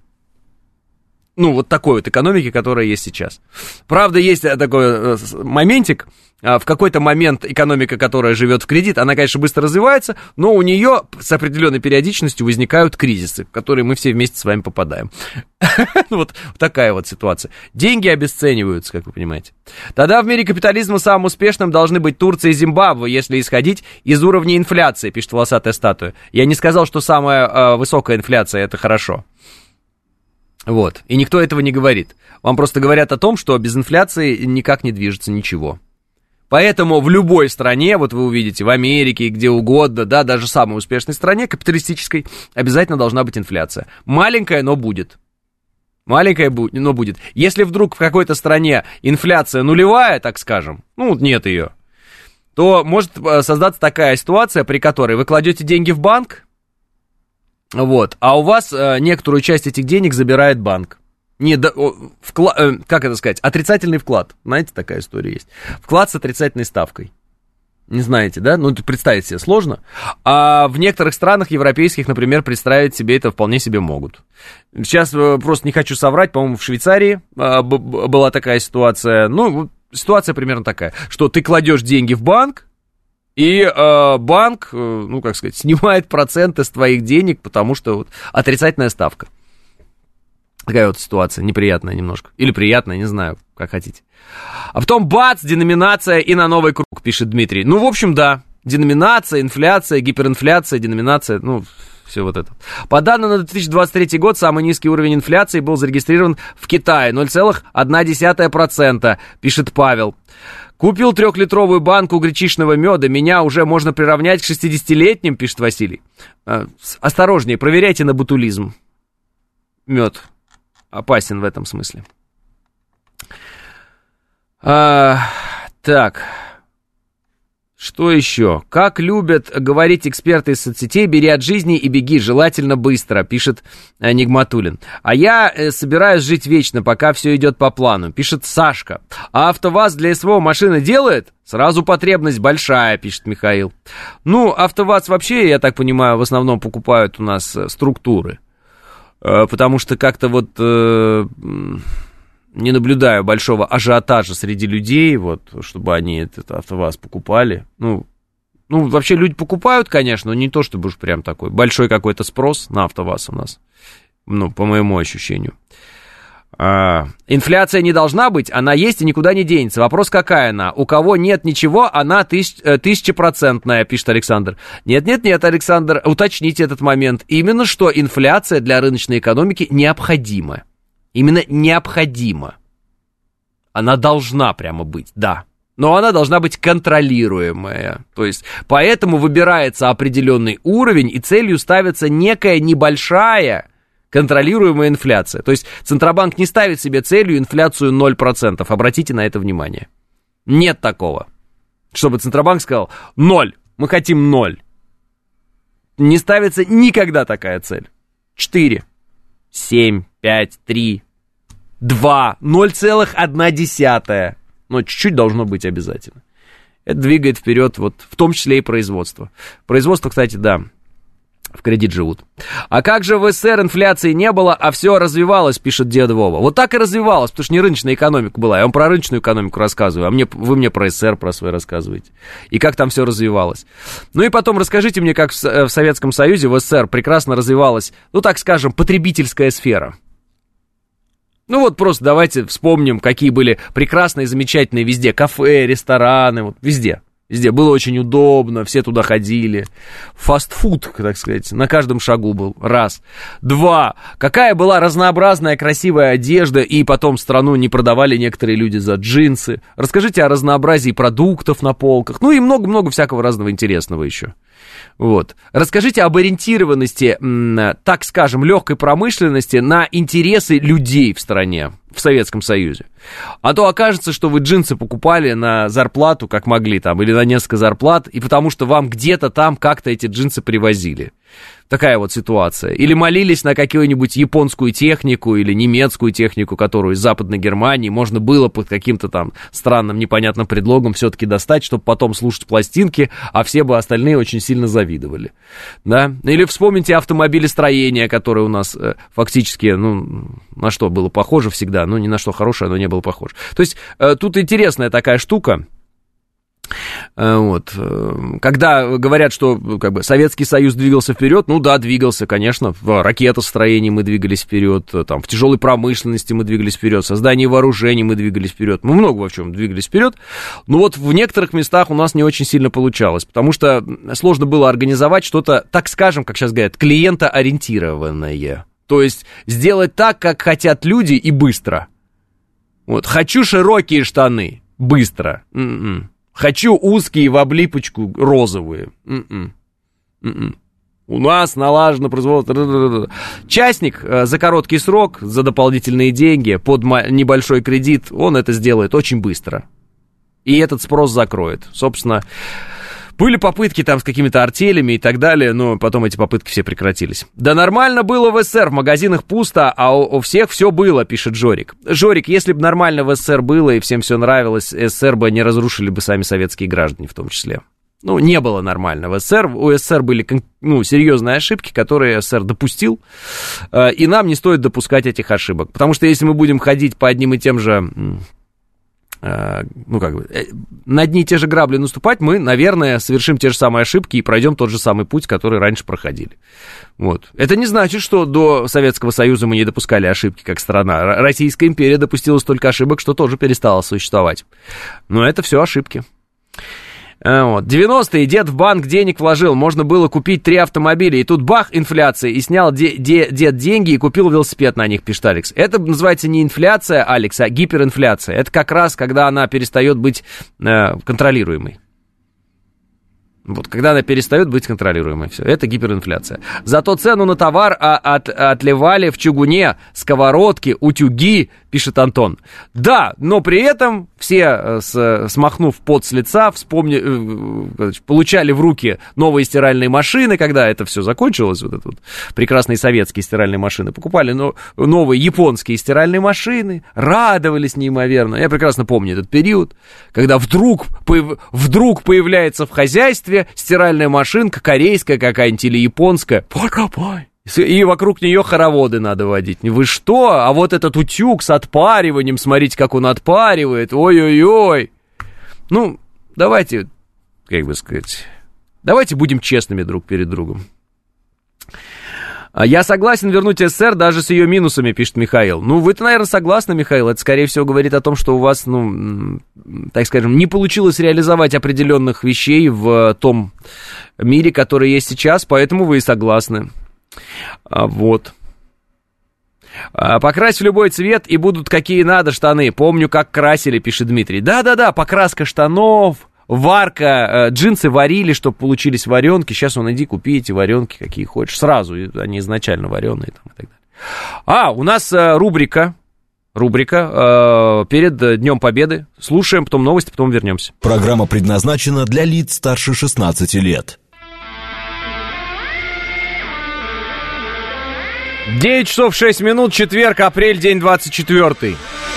Ну, вот такой вот экономики, которая есть сейчас. Правда, есть такой моментик. В какой-то момент экономика, которая живет в кредит, она, конечно, быстро развивается, но у нее с определенной периодичностью возникают кризисы, в которые мы все вместе с вами попадаем. Вот такая вот ситуация. Деньги обесцениваются, как вы понимаете. Тогда в мире капитализма самым успешным должны быть Турция и Зимбабве, если исходить из уровня инфляции, пишет волосатая статуя. Я не сказал, что самая высокая инфляция — это хорошо. Вот. И никто этого не говорит. Вам просто говорят о том, что без инфляции никак не движется ничего. Поэтому в любой стране, вот вы увидите, в Америке, где угодно, да, даже в самой успешной стране, капиталистической, обязательно должна быть инфляция. Маленькая, но будет. Маленькая, но будет. Если вдруг в какой-то стране инфляция нулевая, так скажем, ну, нет ее, то может создаться такая ситуация, при которой вы кладете деньги в банк, вот, а у вас э, некоторую часть этих денег забирает банк. Не, да, вкла, э, как это сказать, отрицательный вклад. Знаете, такая история есть. Вклад с отрицательной ставкой. Не знаете, да? Ну, представить себе сложно. А в некоторых странах европейских, например, представить себе это вполне себе могут. Сейчас э, просто не хочу соврать, по-моему, в Швейцарии э, б- была такая ситуация. Ну, ситуация примерно такая, что ты кладешь деньги в банк, и э, банк, э, ну, как сказать, снимает проценты с твоих денег, потому что вот, отрицательная ставка. Такая вот ситуация, неприятная немножко. Или приятная, не знаю, как хотите. А потом бац, деноминация и на новый круг, пишет Дмитрий. Ну, в общем, да, деноминация, инфляция, гиперинфляция, деноминация, ну, все вот это. По данным на две тысячи двадцать третий год, самый низкий уровень инфляции был зарегистрирован в Китае, ноль целых одна десятая процента, пишет Павел. Купил трехлитровую банку гречишного меда, меня уже можно приравнять к шестидесятилетним, пишет Василий. Осторожнее, проверяйте на ботулизм. Мед опасен в этом смысле. А, так, что еще? Как любят говорить эксперты из соцсетей, бери от жизни и беги, желательно быстро, пишет Нигматуллин. А я э, собираюсь жить вечно, пока все идет по плану, пишет Сашка. А АвтоВАЗ для СВО машины делает? Сразу потребность большая, пишет Михаил. Ну, АвтоВАЗ вообще, я так понимаю, в основном покупают у нас структуры. Э, потому что как-то вот... Э, не наблюдаю большого ажиотажа среди людей, вот, чтобы они этот АвтоВАЗ покупали. Ну, ну, вообще люди покупают, конечно, но не то, чтобы уж прям такой большой какой-то спрос на АвтоВАЗ у нас, ну, по моему ощущению. А, инфляция не должна быть, она есть и никуда не денется. Вопрос, какая она? У кого нет ничего, она тысяч, тысячепроцентная, пишет Александр. Нет-нет-нет, Александр, уточните этот момент. Именно что инфляция для рыночной экономики необходима. Именно необходимо. Она должна прямо быть, да. Но она должна быть контролируемая. То есть, поэтому выбирается определенный уровень, и целью ставится некая небольшая контролируемая инфляция. То есть, Центробанк не ставит себе целью инфляцию ноль процентов. Обратите на это внимание. Нет такого. Чтобы Центробанк сказал ноль, мы хотим ноль. Не ставится никогда такая цель. четыре. семь, пять, три, два, ноль целых одна десятая. Но чуть-чуть должно быть обязательно. Это двигает вперед, вот, в том числе и производство. Производство, кстати, да, в кредит живут. А как же в СССР инфляции не было, а все развивалось, пишет дед Вова. Вот так и развивалось, потому что не рыночная экономика была. Я вам про рыночную экономику рассказываю, а мне, вы мне про СССР про свой рассказываете. И как там все развивалось. Ну и потом расскажите мне, как в, в Советском Союзе, в СССР прекрасно развивалась, ну так скажем, потребительская сфера. Ну вот просто давайте вспомним, какие были прекрасные, замечательные везде кафе, рестораны, вот везде. Везде было очень удобно, все туда ходили. Фастфуд, так сказать, на каждом шагу был. Раз. Два. Какая была разнообразная, красивая одежда, и потом страну не продавали некоторые люди за джинсы. Расскажите о разнообразии продуктов на полках. Ну и много-много всякого разного интересного еще. Вот. Расскажите об ориентированности, так скажем, легкой промышленности на интересы людей в стране, в Советском Союзе. А то окажется, что вы джинсы покупали на зарплату, как могли там, или на несколько зарплат, и потому что вам где-то там как-то эти джинсы привозили. Такая вот ситуация. Или молились на какую-нибудь японскую технику или немецкую технику, которую из Западной Германии можно было под каким-то там странным непонятным предлогом все-таки достать, чтобы потом слушать пластинки, а все бы остальные очень сильно завидовали. Да? Или вспомните автомобилестроение, которое у нас э, фактически, ну, на что было похоже всегда, ну, ни на что хорошее оно не было похоже. То есть э, тут интересная такая штука. Вот. Когда говорят, что как бы, Советский Союз двигался вперед, ну да, двигался, конечно, в ракетостроении мы двигались вперед, там, в тяжелой промышленности мы двигались вперед, в создании вооружений мы двигались вперед, мы много во чем двигались вперед, но вот в некоторых местах у нас не очень сильно получалось, потому что сложно было организовать что-то, так скажем, как сейчас говорят, клиентоориентированное, то есть сделать так, как хотят люди и быстро. Вот. Хочу широкие штаны, быстро. М-м. Хочу узкие в облипочку розовые. М-м. М-м. У нас налажено производство. Частник за короткий срок, за дополнительные деньги, под небольшой кредит, он это сделает очень быстро. И этот спрос закроет. Собственно, были попытки там с какими-то артелями и так далее, но потом эти попытки все прекратились. Да нормально было в СССР, в магазинах пусто, а у, у всех все было, пишет Жорик. Жорик, если бы нормально в СССР было и всем все нравилось, СССР бы не разрушили бы сами советские граждане в том числе. Ну, не было нормально в СССР. У СССР были, ну, серьезные ошибки, которые СССР допустил, и нам не стоит допускать этих ошибок. Потому что если мы будем ходить по одним и тем же... ну, как бы, на одни и те же грабли наступать, мы, наверное, совершим те же самые ошибки и пройдем тот же самый путь, который раньше проходили. Вот. Это не значит, что до Советского Союза мы не допускали ошибки как страна. Российская империя допустила столько ошибок, что тоже перестала существовать. Но это все ошибки. Вот. девяностые, дед в банк денег вложил, можно было купить три автомобиля, и тут бах, инфляция, и снял де- де- дед деньги и купил велосипед на них, пишет Алекс. Это называется не инфляция, Алекс, а гиперинфляция. Это как раз, когда она перестает быть э, контролируемой. Вот, когда она перестает быть контролируемой, все, это гиперинфляция. Зато цену на товар а, от, отливали в чугуне, сковородки, утюги, пишет Антон. Да, но при этом все, с, смахнув пот с лица, вспомни, э, получали в руки новые стиральные машины, когда это все закончилось, вот это вот, прекрасные советские стиральные машины, покупали но, новые японские стиральные машины, радовались неимоверно. Я прекрасно помню этот период, когда вдруг, появ, вдруг появляется в хозяйстве стиральная машинка корейская какая-нибудь или японская. Покупай. И вокруг нее хороводы надо водить. Вы что? А вот этот утюг с отпариванием, смотрите, как он отпаривает. Ой-ой-ой. Ну, давайте, как бы сказать, давайте будем честными друг перед другом. Я согласен вернуть СССР даже с ее минусами, пишет Михаил. Ну, вы-то, наверное, согласны, Михаил. Это, скорее всего, говорит о том, что у вас, ну, так скажем, не получилось реализовать определенных вещей в том мире, который есть сейчас, поэтому вы и согласны. Вот. Покрась в любой цвет, и будут какие надо штаны. Помню, как красили, пишет Дмитрий. Да-да-да, покраска штанов, варка, джинсы варили, чтобы получились варенки. Сейчас вон иди, купи эти варенки, какие хочешь. Сразу, они изначально вареные там, и так далее. А, у нас рубрика. Рубрика э, перед Днем Победы. Слушаем, потом новости, потом вернемся. Программа предназначена для лиц старше шестнадцати лет. девять часов шесть минут, четверг, апрель, день двадцать четвёртый.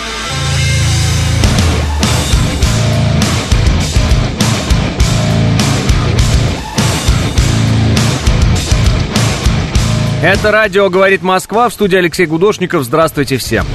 Это радио «Говорит Москва», в студии Алексей Гудошников. Здравствуйте всем.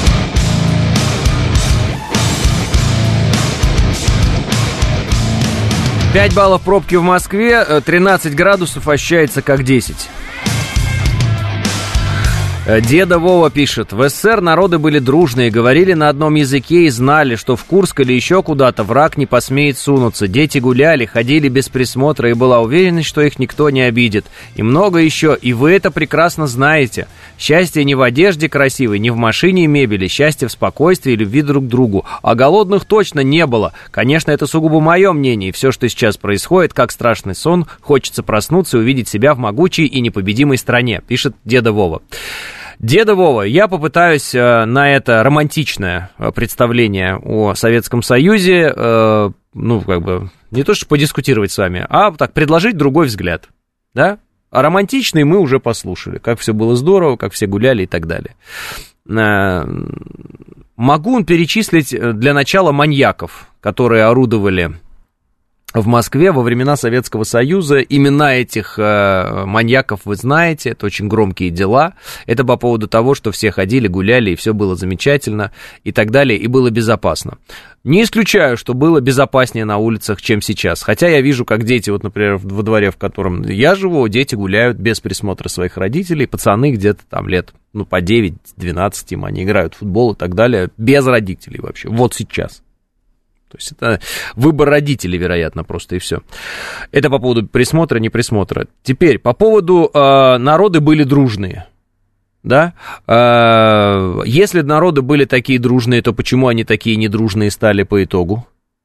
пять баллов пробки в Москве, тринадцать градусов, ощущается как десять. Деда Вова пишет: в СССР народы были дружные, говорили на одном языке и знали, что в Курск или еще куда-то враг не посмеет сунуться. Дети гуляли, ходили без присмотра, и была уверенность, что их никто не обидит. И много еще, и вы это прекрасно знаете. Счастье не в одежде красивой, не в машине и мебели, счастье в спокойствии и любви друг к другу. А голодных точно не было. Конечно, это сугубо мое мнение, и все, что сейчас происходит, как страшный сон, хочется проснуться и увидеть себя в могучей и непобедимой стране, пишет Деда Вова. Деда Вова, я попытаюсь э, на это романтичное э, представление о Советском Союзе, э, ну, как бы, не то что подискутировать с вами, а так, предложить другой взгляд, да? А романтичный мы уже послушали, как все было здорово, как все гуляли и так далее. Э, могу перечислить для начала маньяков, которые орудовали в Москве во времена Советского Союза. Имена этих э, маньяков вы знаете, это очень громкие дела. Это по поводу того, что все ходили, гуляли, и все было замечательно, и так далее, и было безопасно. Не исключаю, что было безопаснее на улицах, чем сейчас. Хотя я вижу, как дети, вот, например, во дворе, в котором я живу, дети гуляют без присмотра своих родителей, пацаны где-то там лет, ну, по девять-двенадцать им, они играют в футбол и так далее, без родителей вообще, вот сейчас. То есть это выбор родителей, вероятно, просто и все. Это по поводу присмотра, не присмотра. Теперь по поводу э, народы были дружные. Да? Э, если народы были такие дружные, то почему они такие недружные стали по итогу?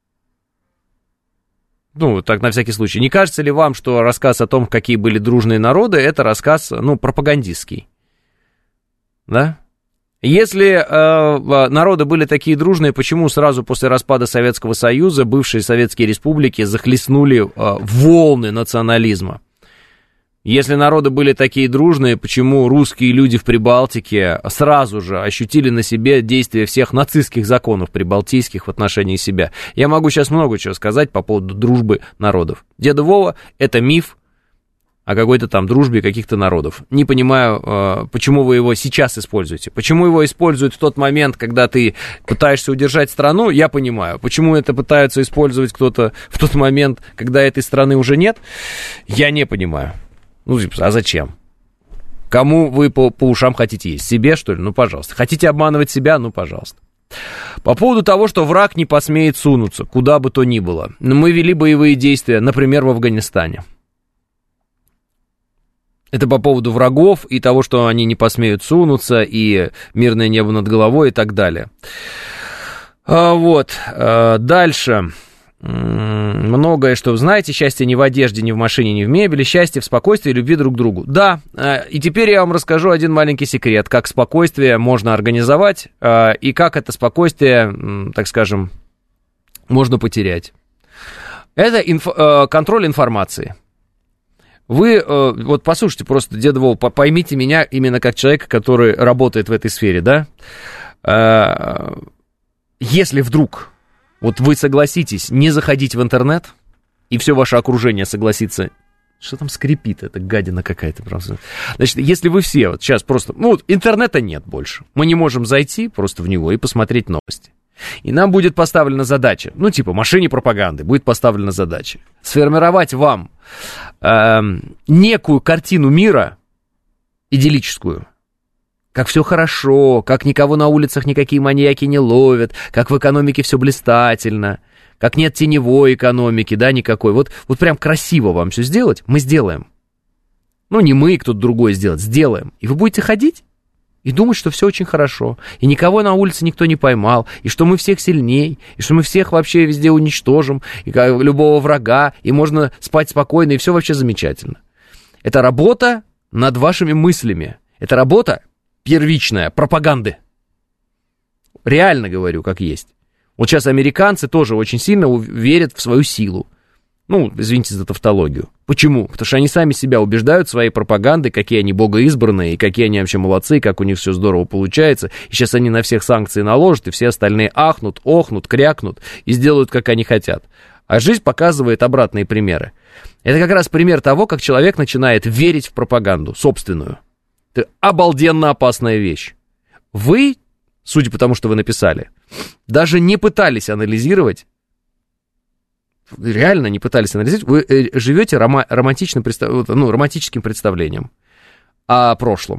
Ну, так на всякий случай. Не кажется ли вам, что рассказ о том, какие были дружные народы, это рассказ, ну, пропагандистский? Да? Если э, народы были такие дружные, почему сразу после распада Советского Союза бывшие советские республики захлестнули э, волны национализма? Если народы были такие дружные, почему русские люди в Прибалтике сразу же ощутили на себе действие всех нацистских законов прибалтийских в отношении себя? Я могу сейчас много чего сказать по поводу дружбы народов. Деда Вова — это миф о какой-то там дружбе каких-то народов. Не понимаю, э, почему вы его сейчас используете. Почему его используют в тот момент, когда ты пытаешься удержать страну, я понимаю. Почему это пытаются использовать кто-то в тот момент, когда этой страны уже нет, я не понимаю. Ну, а зачем? Кому вы по, по ушам хотите есть? Себе, что ли? Ну, пожалуйста. Хотите обманывать себя? Ну, пожалуйста. По поводу того, что враг не посмеет сунуться, куда бы то ни было. Мы вели боевые действия, например, в Афганистане. Это по поводу врагов и того, что они не посмеют сунуться, и мирное небо над головой и так далее. А, вот, а, дальше. Многое, что вы знаете, счастье не в одежде, не в машине, не в мебели, счастье в спокойствии и любви друг к другу. Да, и теперь я вам расскажу один маленький секрет, как спокойствие можно организовать, и как это спокойствие, так скажем, можно потерять. Это инф- контроль информации. Вы, вот послушайте просто, Деда Вова, поймите меня именно как человека, который работает в этой сфере, да? Если вдруг вот вы согласитесь не заходить в интернет, и все ваше окружение согласится, что там скрипит, это гадина какая-то просто. Значит, если вы все вот сейчас просто, ну, интернета нет больше, мы не можем зайти просто в него и посмотреть новости. И нам будет поставлена задача, ну, типа, машине пропаганды будет поставлена задача сформировать вам э, некую картину мира идиллическую, как все хорошо, как никого на улицах никакие маньяки не ловят, как в экономике все блистательно, как нет теневой экономики, да, никакой. Вот, вот прям красиво вам все сделать, мы сделаем. Ну, не мы, кто-то другой сделает, сделаем. И вы будете ходить и думать, что все очень хорошо, и никого на улице никто не поймал, и что мы всех сильней, и что мы всех вообще везде уничтожим, и любого врага, и можно спать спокойно, и все вообще замечательно. Это работа над вашими мыслями. Это работа первичная, пропаганды. Реально говорю, как есть. Вот сейчас американцы тоже очень сильно верят в свою силу. Ну, извините за тавтологию. Почему? Потому что они сами себя убеждают своей пропагандой, какие они богоизбранные, и какие они вообще молодцы, как у них все здорово получается. И сейчас они на всех санкции наложат, и все остальные ахнут, охнут, крякнут и сделают, как они хотят. А жизнь показывает обратные примеры. Это как раз пример того, как человек начинает верить в пропаганду собственную. Это обалденно опасная вещь. Вы, судя по тому, что вы написали, даже не пытались анализировать, реально не пытались анализировать, вы живете рома- романтичным, представ... ну, романтическим представлением о прошлом.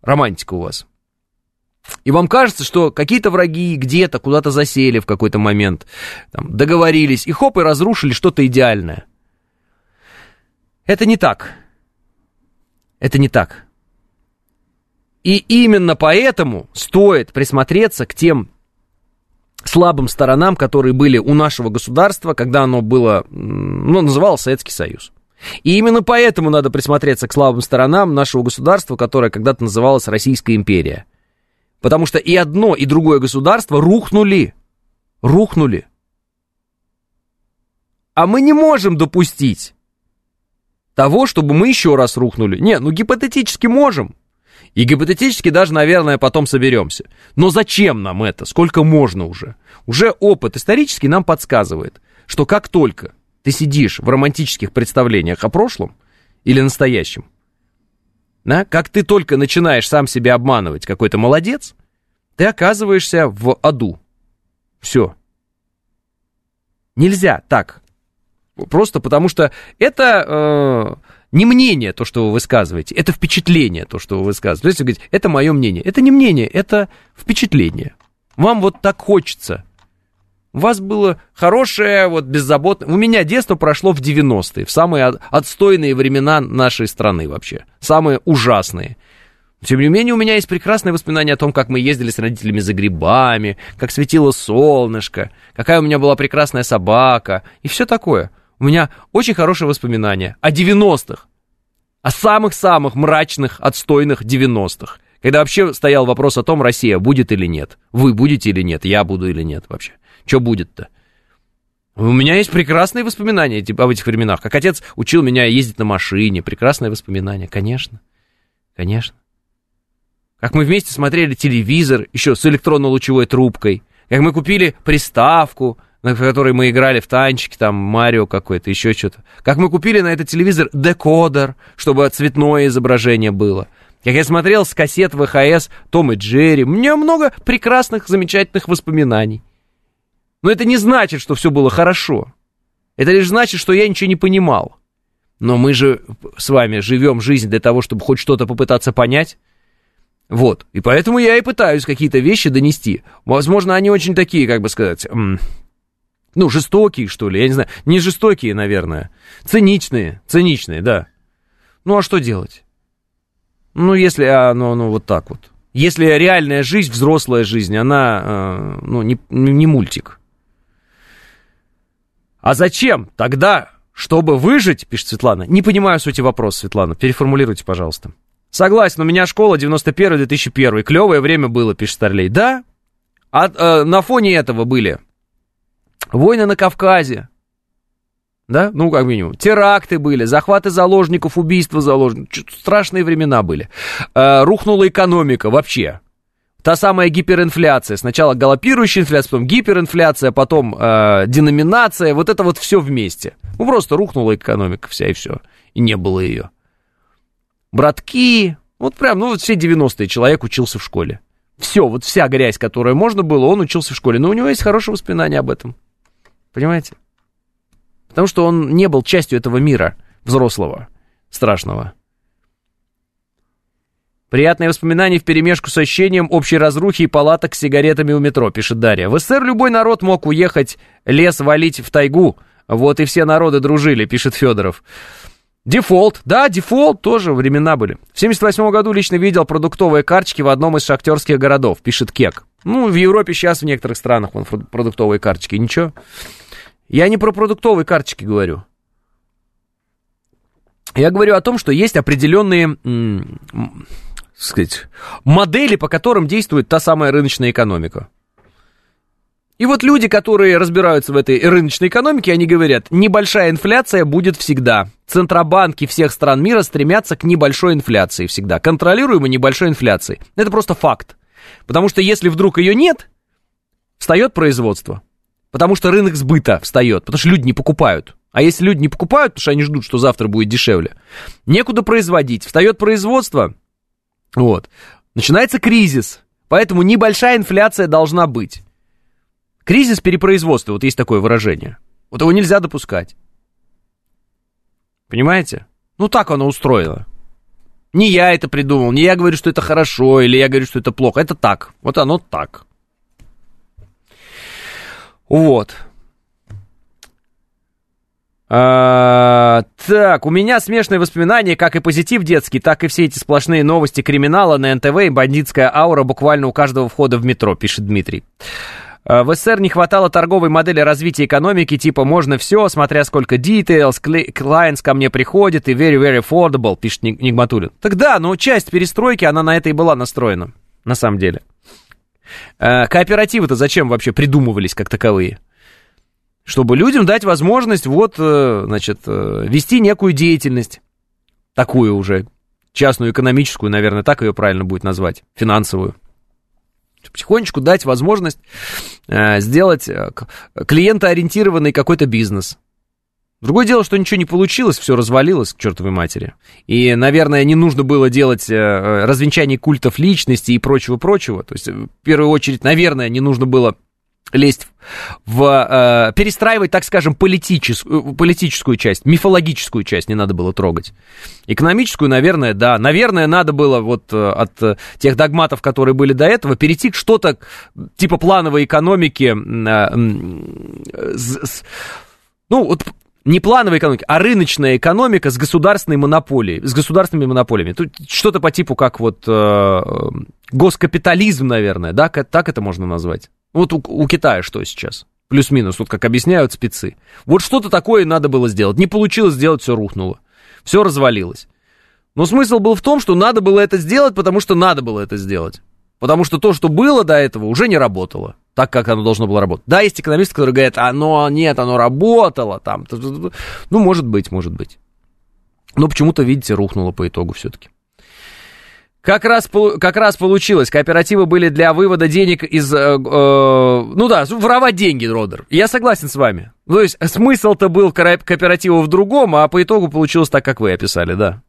романтика у вас. И вам кажется, что какие-то враги где-то куда-то засели в какой-то момент, там, договорились, и хоп, и разрушили что-то идеальное. Это не так. Это не так. И именно поэтому стоит присмотреться к тем слабым сторонам, которые были у нашего государства, когда оно было, ну, называлось Советский Союз. И именно поэтому надо присмотреться к слабым сторонам нашего государства, которое когда-то называлось Российская империя. Потому что и одно, и другое государство рухнули. Рухнули. А мы не можем допустить того, чтобы мы еще раз рухнули. Не, ну гипотетически можем. И гипотетически даже, наверное, потом соберемся. Но зачем нам это? Сколько можно уже? Уже опыт исторический нам подсказывает, что как только ты сидишь в романтических представлениях о прошлом или настоящем, да, как ты только начинаешь сам себя обманывать, какой то молодец, ты оказываешься в аду. Все. Нельзя так. Просто потому что это э, не мнение, то, что вы высказываете, это впечатление, то, что вы высказываете. То есть вы говорите, это мое мнение. Это не мнение, это впечатление. Вам вот так хочется. У вас было хорошее, вот беззаботное... У меня детство прошло в девяностые, в самые отстойные времена нашей страны вообще. Самые ужасные. Тем не менее, у меня есть прекрасные воспоминания о том, как мы ездили с родителями за грибами, как светило солнышко, какая у меня была прекрасная собака и все такое. У меня очень хорошие воспоминания о девяностых, о самых-самых мрачных, отстойных девяностых, когда вообще стоял вопрос о том, Россия будет или нет, вы будете или нет, я буду или нет вообще. Что будет-то? У меня есть прекрасные воспоминания типа, об этих временах. Как отец учил меня ездить на машине. Прекрасные воспоминания, конечно. Конечно. Как мы вместе смотрели телевизор, еще с электронно-лучевой трубкой. Как мы купили приставку, на которой мы играли в танчики, там, Марио какой-то, еще что-то. Как мы купили на этот телевизор декодер, чтобы цветное изображение было. Как я смотрел с кассет вэ ха эс Том и Джерри. У меня много прекрасных, замечательных воспоминаний. Но это не значит, что все было хорошо. Это лишь значит, что я ничего не понимал. Но мы же с вами живем жизнь для того, чтобы хоть что-то попытаться понять. Вот. И поэтому я и пытаюсь какие-то вещи донести. Возможно, они очень такие, как бы сказать, м- ну, жестокие, что ли, я не знаю. Не жестокие, наверное. Циничные. Циничные, да. Ну, а что делать? Ну, если оно, ну, вот так вот. Если реальная жизнь, взрослая жизнь, она, э, ну, не, не мультик. А зачем тогда, чтобы выжить, пишет Светлана? Не понимаю сути вопроса, Светлана, переформулируйте, пожалуйста. Согласен, у меня школа девяносто первый - две тысячи первый, клевое время было, пишет Старлей. Да, а э, на фоне этого были войны на Кавказе, да, ну, как минимум, теракты были, захваты заложников, убийства заложников, страшные времена были. Э, рухнула экономика вообще. Та самая гиперинфляция. Сначала галопирующая инфляция, потом гиперинфляция, потом э, деноминация. Вот это вот все вместе. Ну, просто рухнула экономика вся, и все. И не было ее. Братки. Вот прям, ну, вот все девяностые человек учился в школе. Все, вот вся грязь, которая можно было, он учился в школе. Но у него есть хорошее воспоминание об этом. Понимаете? Потому что он не был частью этого мира взрослого, страшного. Приятные воспоминания вперемешку с ощущением общей разрухи и палаток с сигаретами у метро, пишет Дарья. В СССР любой народ мог уехать, лес валить в тайгу. Вот и все народы дружили, пишет Федоров. Дефолт. Да, дефолт тоже времена были. В семьдесят восьмом году лично видел продуктовые карточки в одном из шахтерских городов, пишет Кек. Ну, в Европе сейчас в некоторых странах вон, продуктовые карточки. Ничего. Я не про продуктовые карточки говорю. Я говорю о том, что есть определенные... М- м- сказать, модели, по которым действует та самая рыночная экономика. И вот люди, которые разбираются в этой рыночной экономике, они говорят, небольшая инфляция будет всегда. Центробанки всех стран мира стремятся к небольшой инфляции всегда. Контролируемой небольшой инфляции. Это просто факт. Потому что если вдруг ее нет, встает производство. Потому что рынок сбыта встает. Потому что люди не покупают. А если люди не покупают, потому что они ждут, что завтра будет дешевле, некуда производить. Встает производство. Вот. Начинается кризис, поэтому небольшая инфляция должна быть. Кризис перепроизводства, вот есть такое выражение. Вот его нельзя допускать. Понимаете? Ну так оно устроено. Не я это придумал, не я говорю, что это хорошо, или я говорю, что это плохо. Это так. Вот оно так. Вот. А, так, у меня смешные воспоминания, как и позитив детский, так и все эти сплошные новости криминала на эн тэ вэ и бандитская аура буквально у каждого входа в метро, пишет Дмитрий. А, в эс эс эс эр не хватало торговой модели развития экономики, типа можно все, смотря сколько details, clients ко мне приходят и very, very affordable, пишет Нигматуллин. Так да, но часть перестройки, она на это и была настроена, на самом деле. А, кооперативы-то зачем вообще придумывались как таковые? Чтобы людям дать возможность вот, значит, вести некую деятельность, такую уже, частную, экономическую, наверное, так ее правильно будет назвать, финансовую. Потихонечку дать возможность сделать клиентоориентированный какой-то бизнес. Другое дело, что ничего не получилось, все развалилось к чертовой матери. И, наверное, не нужно было делать развенчание культов личности и прочего-прочего. То есть, в первую очередь, наверное, не нужно было лезть в... Э, перестраивать, так скажем, политическую, политическую часть, мифологическую часть не надо было трогать. Экономическую, наверное, да. Наверное, надо было вот от тех догматов, которые были до этого, перейти к что-то типа плановой экономики. Э, с, с, ну, вот... Не плановая экономика, а рыночная экономика с государственной монополией, с государственными монополиями. Тут что-то по типу как вот э, госкапитализм, наверное, да, так это можно назвать. Вот у, у Китая что сейчас? Плюс-минус, вот как объясняют спецы. Вот что-то такое надо было сделать. Не получилось сделать, все рухнуло. Все развалилось. Но смысл был в том, что надо было это сделать, потому что надо было это сделать. Потому что то, что было до этого, уже не работало так, как оно должно было работать. Да, есть экономисты, которые говорят, оно, нет, оно работало там. Ну, может быть, может быть. Но почему-то, видите, рухнуло по итогу все-таки. Как раз, как раз получилось. Кооперативы были для вывода денег из... Э, э, ну да, воровать деньги, Родер. Я согласен с вами. То есть смысл-то был кооператива в другом, а по итогу получилось так, как вы описали, да.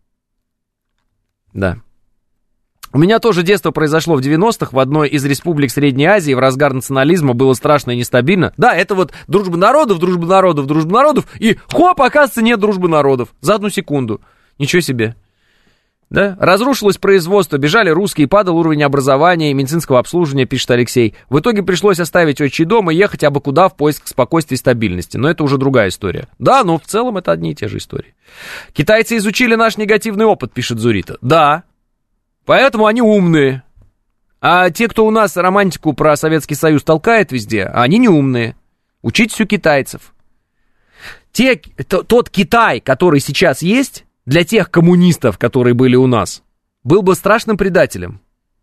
Да. У меня тоже детство произошло в девяностых, в одной из республик Средней Азии, в разгар национализма, было страшно и нестабильно. Да, это вот дружба народов, дружба народов, дружба народов, и хоп, оказывается, нет дружбы народов. За одну секунду. Ничего себе. Да? Разрушилось производство, бежали русские, падал уровень образования и медицинского обслуживания, пишет Алексей. В итоге пришлось оставить отчий дом и ехать абы куда в поиск спокойствия и стабильности. Но это уже другая история. Да, но в целом это одни и те же истории. Китайцы изучили наш негативный опыт, пишет Зурита. Да. Поэтому они умные. А те, кто у нас романтику про Советский Союз толкает везде, они не умные. Учитесь у китайцев. Те, т- тот Китай, который сейчас есть, для тех коммунистов, которые были у нас, был бы страшным предателем.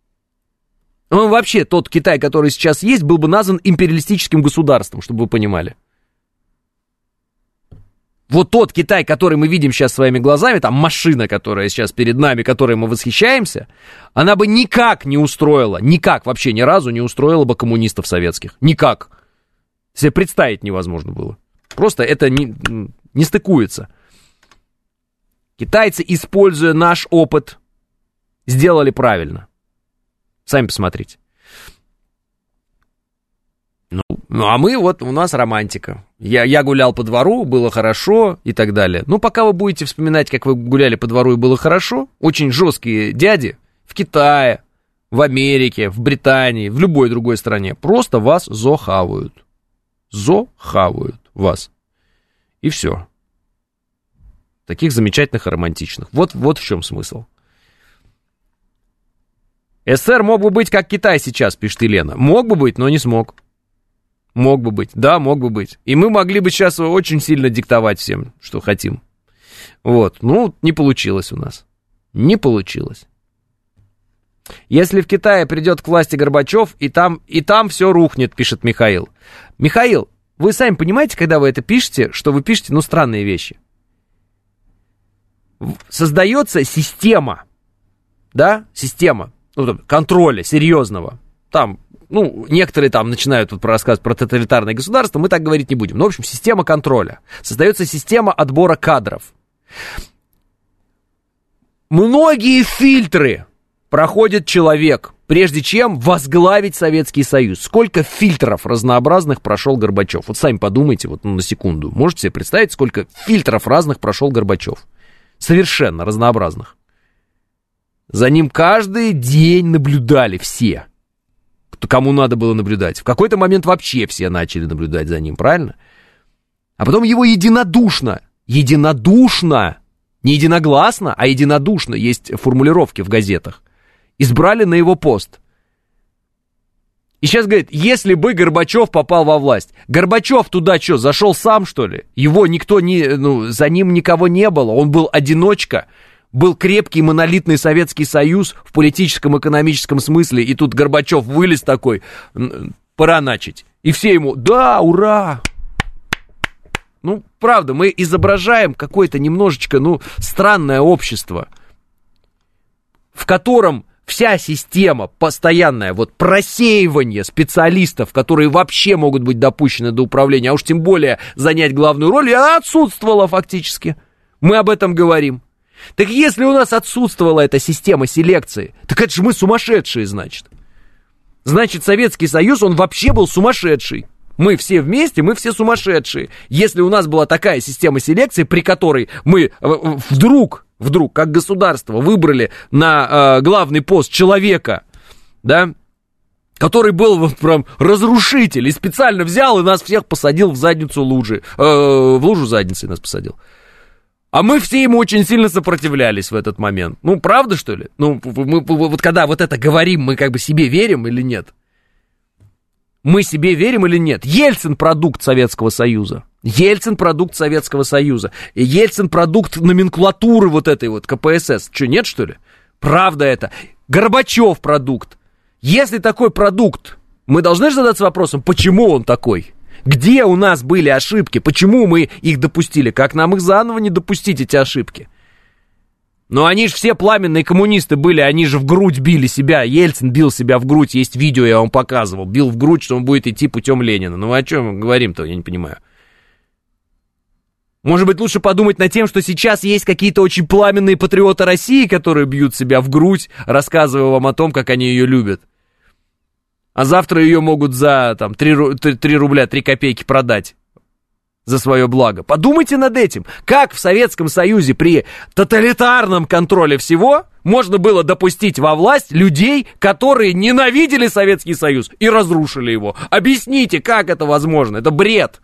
Он вообще, тот Китай, который сейчас есть, был бы назван империалистическим государством, чтобы вы понимали. Вот тот Китай, который мы видим сейчас своими глазами, там машина, которая сейчас перед нами, которой мы восхищаемся, она бы никак не устроила, никак вообще ни разу не устроила бы коммунистов советских. Никак. Себе представить невозможно было. Просто это не, не стыкуется. Китайцы, используя наш опыт, сделали правильно. Сами посмотрите. Ну, ну, а мы, вот, у нас романтика. Я, я гулял по двору, было хорошо и так далее. Ну, пока вы будете вспоминать, как вы гуляли по двору и было хорошо, очень жесткие дяди в Китае, в Америке, в Британии, в любой другой стране просто вас зохавают. Зохавают вас. И все. Таких замечательных и романтичных. Вот, вот в чем смысл. СССР мог бы быть как Китай сейчас, пишет Елена. Мог бы быть, но не смог. Мог бы быть, да, мог бы быть. И мы могли бы сейчас очень сильно диктовать всем, что хотим. Вот, ну, не получилось у нас. Не получилось. Если в Китае придет к власти Горбачев, и там, и там все рухнет, пишет Михаил. Михаил, вы сами понимаете, когда вы это пишете, что вы пишете, ну, странные вещи. Создается система, да, система ну, контроля серьезного. Там, ну, некоторые там начинают вот рассказывать про тоталитарное государство, мы так говорить не будем. Но, в общем, система контроля. Создается система отбора кадров. Многие фильтры проходит человек, прежде чем возглавить Советский Союз. Сколько фильтров разнообразных прошел Горбачев? Вот сами подумайте, вот ну, на секунду. Можете себе представить, сколько фильтров разных прошел Горбачев? Совершенно разнообразных. За ним каждый день наблюдали все, кому надо было наблюдать. В какой-то момент вообще все начали наблюдать за ним, правильно? А потом его единодушно, единодушно, не единогласно, а единодушно, есть формулировки в газетах, избрали на его пост. И сейчас говорит, если бы Горбачев попал во власть, Горбачев туда что, зашел сам, что ли? Его никто не, ну, за ним никого не было, он был одиночка, был крепкий монолитный Советский Союз в политическом, экономическом смысле, и тут Горбачев вылез такой, пора начать. И все ему, да, ура! Ну, правда, мы изображаем какое-то немножечко, ну, странное общество, в котором вся система постоянная, вот просеивание специалистов, которые вообще могут быть допущены до управления, а уж тем более занять главную роль, она отсутствовала фактически. Мы об этом говорим. Так если у нас отсутствовала эта система селекции, так это же мы сумасшедшие, значит. Значит, Советский Союз, он вообще был сумасшедший. Мы все вместе, мы все сумасшедшие. Если у нас была такая система селекции, при которой мы вдруг... вдруг, как государство, выбрали на э, главный пост человека, да, который был вот прям разрушитель, и специально взял и нас всех посадил в задницу лужи, э, в лужу задницы нас посадил. А мы все ему очень сильно сопротивлялись в этот момент. Ну, правда, что ли? Ну, мы, вот когда вот это говорим, мы как бы себе верим или нет? Мы себе верим или нет? Ельцин продукт Советского Союза. Ельцин продукт Советского Союза. Ельцин продукт номенклатуры вот этой вот ка пэ эс эс. Что, нет, что ли? Правда это. Горбачев продукт. Если такой продукт, мы должны же задаться вопросом, почему он такой? Где у нас были ошибки? Почему мы их допустили? Как нам их заново не допустить, эти ошибки? Но они же все пламенные коммунисты были, они же в грудь били себя. Ельцин бил себя в грудь, есть видео, я вам показывал. Бил в грудь, что он будет идти путем Ленина. Ну о чем мы говорим-то, я не понимаю. Может быть, лучше подумать над тем, что сейчас есть какие-то очень пламенные патриоты России, которые бьют себя в грудь, рассказывая вам о том, как они ее любят. А завтра ее могут за там, три рубля, три копейки продать за свое благо. Подумайте над этим. Как в Советском Союзе при тоталитарном контроле всего можно было допустить во власть людей, которые ненавидели Советский Союз и разрушили его? Объясните, как это возможно? Это бред.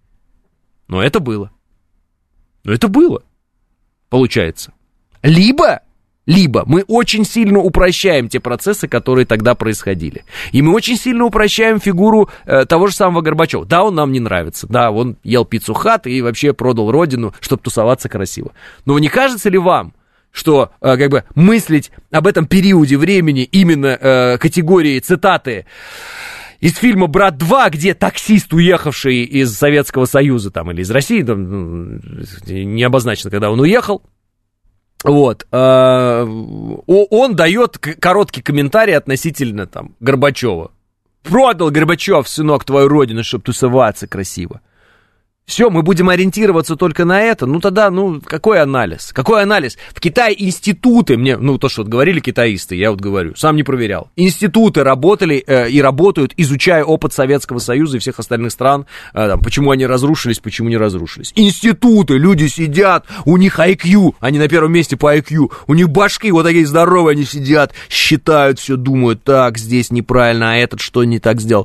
Но это было. Но это было, получается. Либо, либо мы очень сильно упрощаем те процессы, которые тогда происходили. И мы очень сильно упрощаем фигуру э, того же самого Горбачева. Да, он нам не нравится. Да, он ел пиццу хат и вообще продал родину, чтобы тусоваться красиво. Но не кажется ли вам, что э, как бы мыслить об этом периоде времени именно э, категории цитаты из фильма «Брат два», где таксист, уехавший из Советского Союза, там, или из России, там, не обозначено, когда он уехал, вот, э, он дает короткий комментарий относительно, там, Горбачева. Продал Горбачев, сынок, твою родину, чтобы тусоваться красиво. Все, мы будем ориентироваться только на это. Ну тогда, ну, какой анализ? Какой анализ? В Китае институты, мне, ну, то, что вот говорили китаисты, я вот говорю, сам не проверял. Институты работали э, и работают, изучая опыт Советского Союза и всех остальных стран, э, там, почему они разрушились, почему не разрушились. Институты, люди сидят, у них ай кью, они на первом месте по ай кью, у них башки вот такие здоровые, они сидят, считают все, думают, так, здесь неправильно, а этот что не так сделал.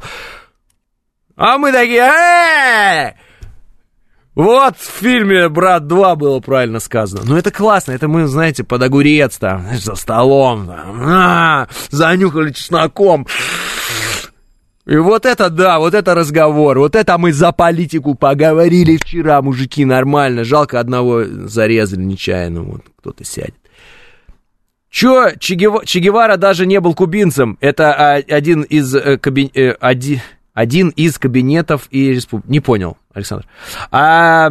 А мы такие, э-э-э! Вот в фильме «Брат два» было правильно сказано. Ну, это классно, это мы, знаете, под огурец там, за столом, там, а, занюхали чесноком. И вот это, да, вот это разговор, вот это мы за политику поговорили вчера, мужики, нормально. Жалко, одного зарезали нечаянно, вот кто-то сядет. Чё, Че Гевара даже не был кубинцем, это один из кабинетов... Один... Один из кабинетов и республик. Не понял, Александр. А,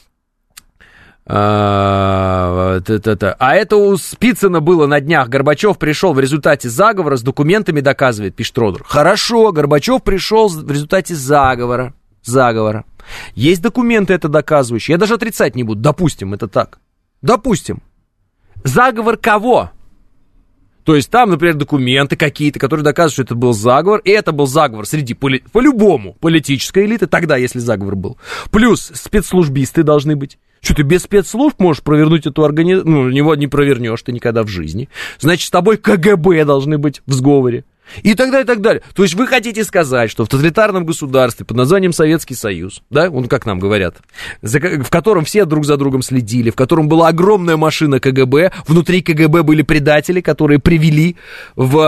а, это, а это у Спицына было на днях. Горбачев пришел в результате заговора, с документами доказывает, пишет Родер. Хорошо, Горбачев пришел в результате заговора. Заговора. Есть документы это доказывающие. Я даже отрицать не буду. Допустим, это так. Допустим. Заговор кого? То есть там, например, документы какие-то, которые доказывают, что это был заговор, и это был заговор среди, поли... по-любому, политической элиты, тогда, если заговор был. Плюс спецслужбисты должны быть, Что ты без спецслужб можешь провернуть эту организацию? Ну, его не провернешь ты никогда в жизни. Значит, с тобой КГБ должны быть в сговоре. И так далее, и так далее. То есть вы хотите сказать, что в тоталитарном государстве под названием Советский Союз, да, он как нам говорят, за, в котором все друг за другом следили, в котором была огромная машина КГБ, внутри КГБ были предатели, которые привели в,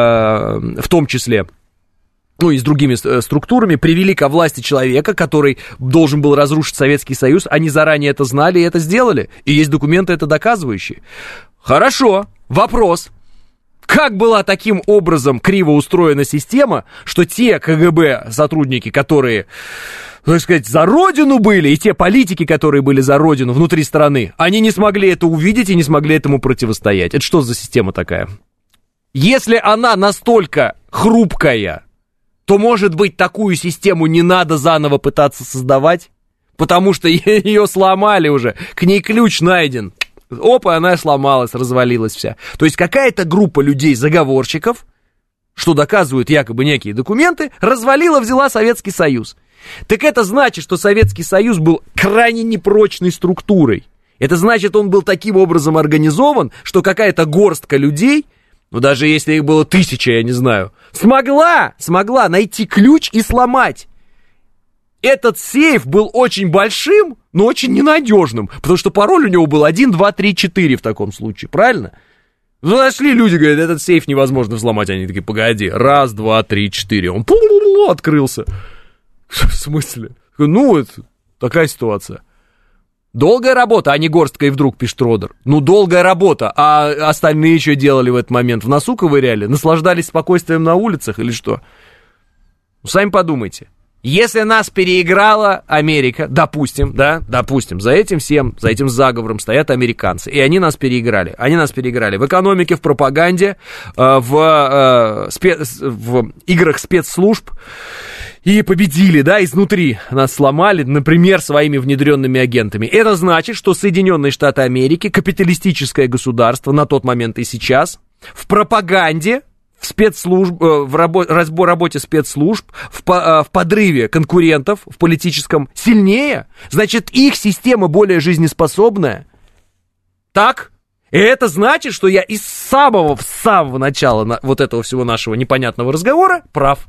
э, в том числе, ну и с другими структурами, привели ко власти человека, который должен был разрушить Советский Союз, они заранее это знали и это сделали, и есть документы это доказывающие. Хорошо, вопрос. Как была таким образом криво устроена система, что те КГБ сотрудники, которые, так сказать, за родину были, и те политики, которые были за родину внутри страны, они не смогли это увидеть и не смогли этому противостоять? Это что за система такая? Если она настолько хрупкая, то, может быть, такую систему не надо заново пытаться создавать? Потому что ее сломали уже, к ней ключ найден. Опа, она сломалась, развалилась вся. То есть какая-то группа людей-заговорщиков, что доказывают якобы некие документы, развалила, взяла Советский Союз. Так это значит, что Советский Союз был крайне непрочной структурой. Это значит, он был таким образом организован, что какая-то горстка людей, ну даже если их было тысяча, я не знаю, смогла, смогла найти ключ и сломать. Этот сейф был очень большим, но очень ненадежным, потому что пароль у него был один, два, три, четыре в таком случае, правильно? Ну, нашли люди, говорят, этот сейф невозможно взломать, они такие, погоди, раз, два, три, четыре, он пу-пу-пу, открылся. В смысле? Ну, это такая ситуация. Долгая работа, а не горстка и вдруг, пишет Родер. Ну, долгая работа, а остальные что делали в этот момент? В носу ковыряли? Наслаждались спокойствием на улицах или что? Ну, сами подумайте. Если нас переиграла Америка, допустим, да, допустим, за этим всем, за этим заговором стоят американцы, и они нас переиграли. Они нас переиграли в экономике, в пропаганде, в, спец, в играх спецслужб, и победили, да, изнутри нас сломали, например, своими внедренными агентами. Это значит, что Соединенные Штаты Америки, капиталистическое государство на тот момент и сейчас, в пропаганде, в спецслужб, в рабо, разбор работе спецслужб, в, в подрыве конкурентов в политическом сильнее, значит, их система более жизнеспособная. Так? И это значит, что я из самого, с самого начала вот этого всего нашего непонятного разговора прав.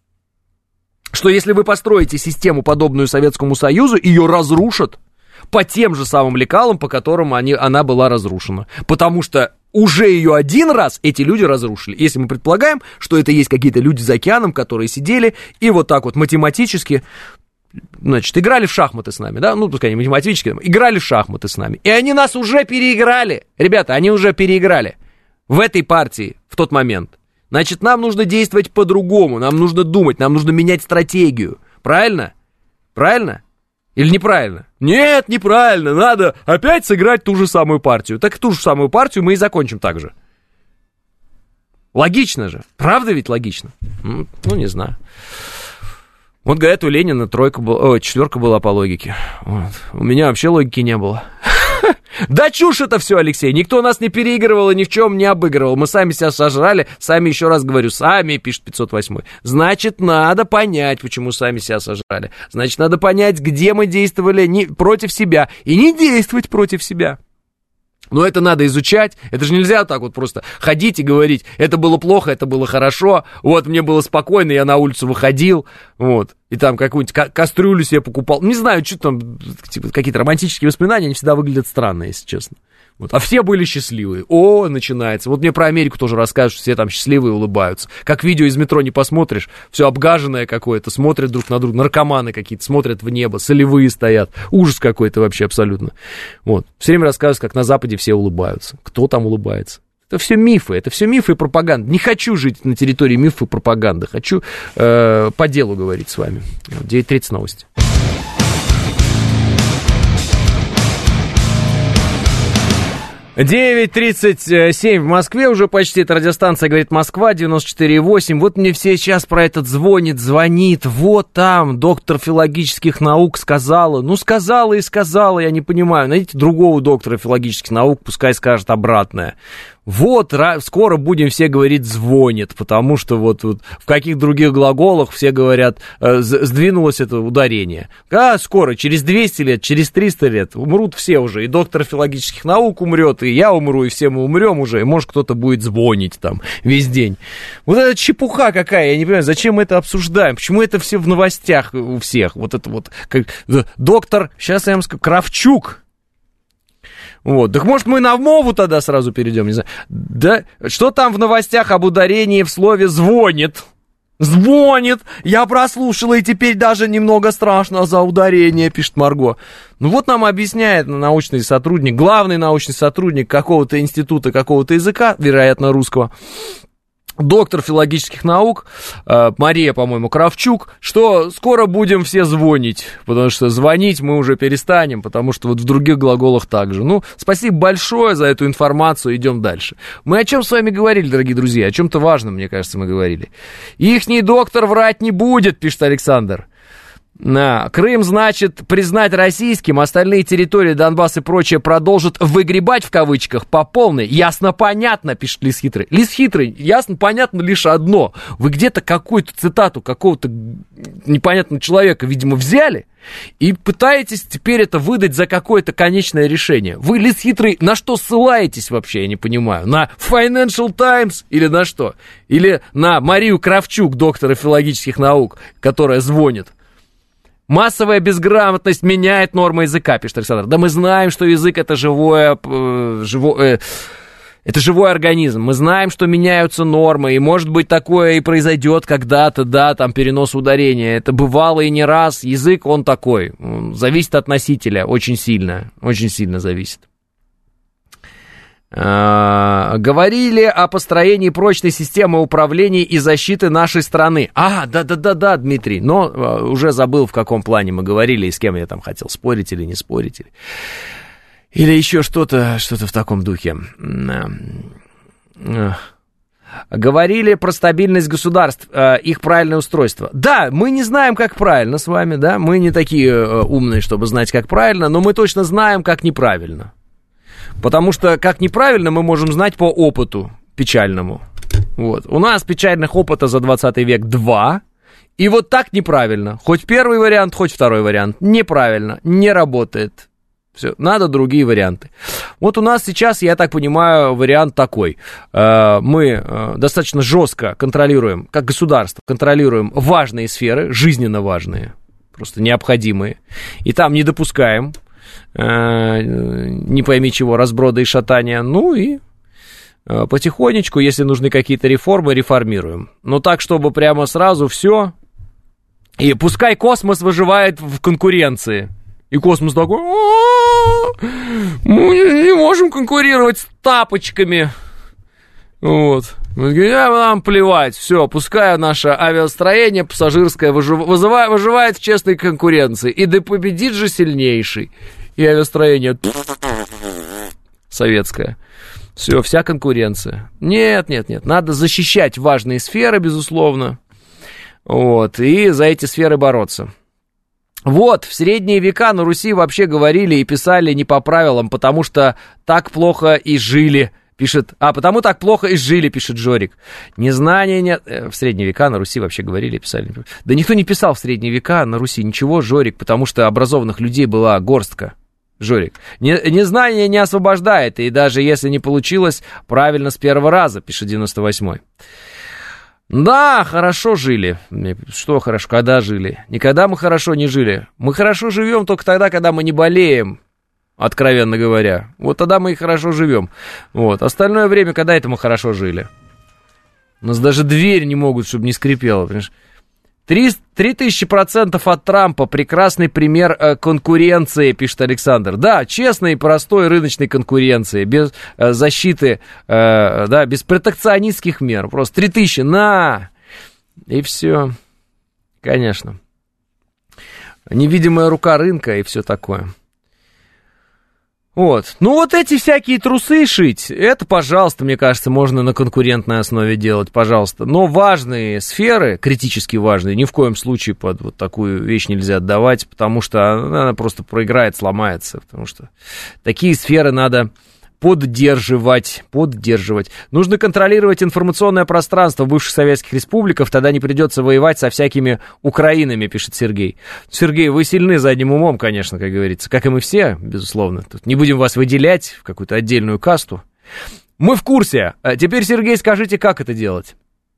Что если вы построите систему, подобную Советскому Союзу, ее разрушат по тем же самым лекалам, по которым они, она была разрушена. Потому что уже ее один раз эти люди разрушили. Если мы предполагаем, что это есть какие-то люди за океаном, которые сидели и вот так вот математически, значит, играли в шахматы с нами, да, ну, пускай не математически, играли в шахматы с нами. И они нас уже переиграли. Ребята, они уже переиграли в этой партии в тот момент. Значит, нам нужно действовать по-другому, нам нужно думать, нам нужно менять стратегию. Правильно? Правильно? Или неправильно? Нет, неправильно, надо опять сыграть ту же самую партию. Так ту же самую партию мы и закончим так же. Логично же. Правда ведь логично? Ну, ну не знаю. Вот, говорят, у Ленина тройка была, о, четверка была по логике. Вот. У меня вообще логики не было. Да чушь это все, Алексей. Никто нас не переигрывал и ни в чем не обыгрывал. Мы сами себя сожрали. Сами, еще раз говорю, сами, пишет пятьсот восемь. Значит, надо понять, почему сами себя сожрали. Значит, надо понять, где мы действовали не против себя. И не действовать против себя. Но это надо изучать, это же нельзя так вот просто ходить и говорить, это было плохо, это было хорошо, вот мне было спокойно, я на улицу выходил, вот, и там какую-нибудь ка- кастрюлю себе покупал, не знаю, что там, типа, какие-то романтические воспоминания, они всегда выглядят странно, если честно. Вот. А все были счастливые. О, начинается. Вот мне про Америку тоже расскажут, что все там счастливые улыбаются. Как видео из метро не посмотришь, все обгаженное какое-то, смотрят друг на друга, наркоманы какие-то, смотрят в небо, солевые стоят. Ужас какой-то вообще абсолютно. Вот. Все время рассказывают, как на Западе все улыбаются. Кто там улыбается? Это все мифы, это все мифы и пропаганда. Не хочу жить на территории мифов и пропаганды. Хочу э, по делу говорить с вами. девять тридцать новости. девять тридцать семь в Москве уже почти. Это радиостанция «Говорит Москва», девяносто четыре и восемь. Вот мне все сейчас про этот звонит, звонит. Вот там доктор филологических наук сказала. Ну, сказала и сказала, я не понимаю. Найдите другого доктора филологических наук, пускай скажет обратное. Вот, скоро будем все говорить «звонит», потому что вот, вот в каких других глаголах все говорят «сдвинулось это ударение». А скоро, через двести лет, через триста лет умрут все уже, и доктор филологических наук умрет, и я умру, и все мы умрем уже, и может кто-то будет звонить там весь день. Вот это чепуха какая, я не понимаю, зачем мы это обсуждаем, почему это все в новостях у всех, вот это вот, как, доктор, сейчас я вам скажу, Кравчук. Вот, так может мы на мову тогда сразу перейдем, не знаю. Да, что там в новостях об ударении в слове «звонит»? Звонит, я прослушала, и теперь даже немного страшно за ударение, пишет Марго. Ну вот нам объясняет научный сотрудник, главный научный сотрудник какого-то института, какого-то языка, вероятно, русского, доктор филологических наук, э, Мария, по-моему, Кравчук, что скоро будем все звонить, потому что звонить мы уже перестанем, потому что вот в других глаголах также. Ну, спасибо большое за эту информацию, идем дальше. Мы о чем с вами говорили, дорогие друзья? О чем-то важном, мне кажется, мы говорили. Ихний доктор врать не будет, пишет Александр. На. Крым, значит, признать российским, остальные территории, Донбасс и прочее продолжат выгребать, в кавычках, по полной. Ясно-понятно, пишет Лис Хитрый. Лис Хитрый, ясно-понятно лишь одно. Вы где-то какую-то цитату какого-то непонятного человека, видимо, взяли и пытаетесь теперь это выдать за какое-то конечное решение. Вы, Лис Хитрый, на что ссылаетесь вообще, я не понимаю? На Financial Times или на что? Или на Марию Кравчук, доктора филологических наук, которая звонит? Массовая безграмотность меняет нормы языка, пишет Александр. Да мы знаем, что язык это живое, э, живо, э, это живой организм. Мы знаем, что меняются нормы, и может быть такое и произойдет когда-то, да, там перенос ударения. Это бывало и не раз. Язык, он такой, он зависит от носителя очень сильно, очень сильно зависит. А, говорили о построении прочной системы управления и защиты нашей страны. А, да-да-да-да, Дмитрий, но а, уже забыл, в каком плане мы говорили, и с кем я там хотел спорить или не спорить. Или, или еще что-то, что-то в таком духе. Говорили про стабильность государств, их правильное устройство. Да, мы не знаем, как правильно с вами, да, мы не такие умные, чтобы знать, как правильно, но мы точно знаем, как неправильно. Потому что, как неправильно, мы можем знать по опыту печальному. Вот. У нас печальных опыта за двадцатый век два. И вот так неправильно. Хоть первый вариант, хоть второй вариант. Неправильно. Не работает. Все. Надо другие варианты. Вот у нас сейчас, я так понимаю, вариант такой. Мы достаточно жестко контролируем, как государство, контролируем важные сферы, жизненно важные, просто необходимые. И там не допускаем не пойми чего, разброда и шатания. Ну и потихонечку, если нужны какие-то реформы, реформируем. Но так, чтобы прямо сразу все. И пускай космос выживает в конкуренции. И космос такой: мы не можем конкурировать с тапочками. Вот. Нам плевать, все, пускай наше авиастроение пассажирское выжив... вызывает, выживает в честной конкуренции. И да победит же сильнейший. И авиастроение советское. Все, вся конкуренция. Нет, нет, нет. Надо защищать важные сферы, безусловно. Вот. И за эти сферы бороться. Вот, в средние века на Руси вообще говорили и писали не по правилам, потому что так плохо и жили, пишет... А, потому так плохо и жили, пишет Жорик. Незнание нет... В средние века на Руси вообще говорили и писали. Да никто не писал в средние века на Руси ничего, Жорик, потому что образованных людей была горстка. Жорик. Незнание не освобождает, и даже если не получилось правильно с первого раза, пишет девяносто восьмой. Да, хорошо жили. Что хорошо, когда жили? Никогда мы хорошо не жили. Мы хорошо живем только тогда, когда мы не болеем, откровенно говоря. Вот тогда мы и хорошо живем. Вот. Остальное время, когда это мы хорошо жили? У нас даже дверь не могут, чтобы не скрипела, понимаешь? три тысячи процентов от Трампа. Прекрасный пример э, конкуренции, пишет Александр. Да, честной и простой рыночной конкуренции, без э, защиты, э, да, без протекционистских мер. Просто три тысячи, на! И все. Конечно. Невидимая рука рынка и все такое. Вот. Ну, вот эти всякие трусы шить, это, пожалуйста, мне кажется, можно на конкурентной основе делать, пожалуйста. Но важные сферы, критически важные, ни в коем случае под вот такую вещь нельзя отдавать, потому что она просто проиграет, сломается. Потому что такие сферы надо поддерживать, поддерживать. Нужно контролировать информационное пространство бывших советских республиков, тогда не придется воевать со всякими Украинами, пишет Сергей. Сергей, вы сильны задним умом, конечно, как говорится, как и мы все, безусловно. Тут не будем вас выделять в какую-то отдельную касту. Мы в курсе. А теперь, Сергей, скажите, как это делать?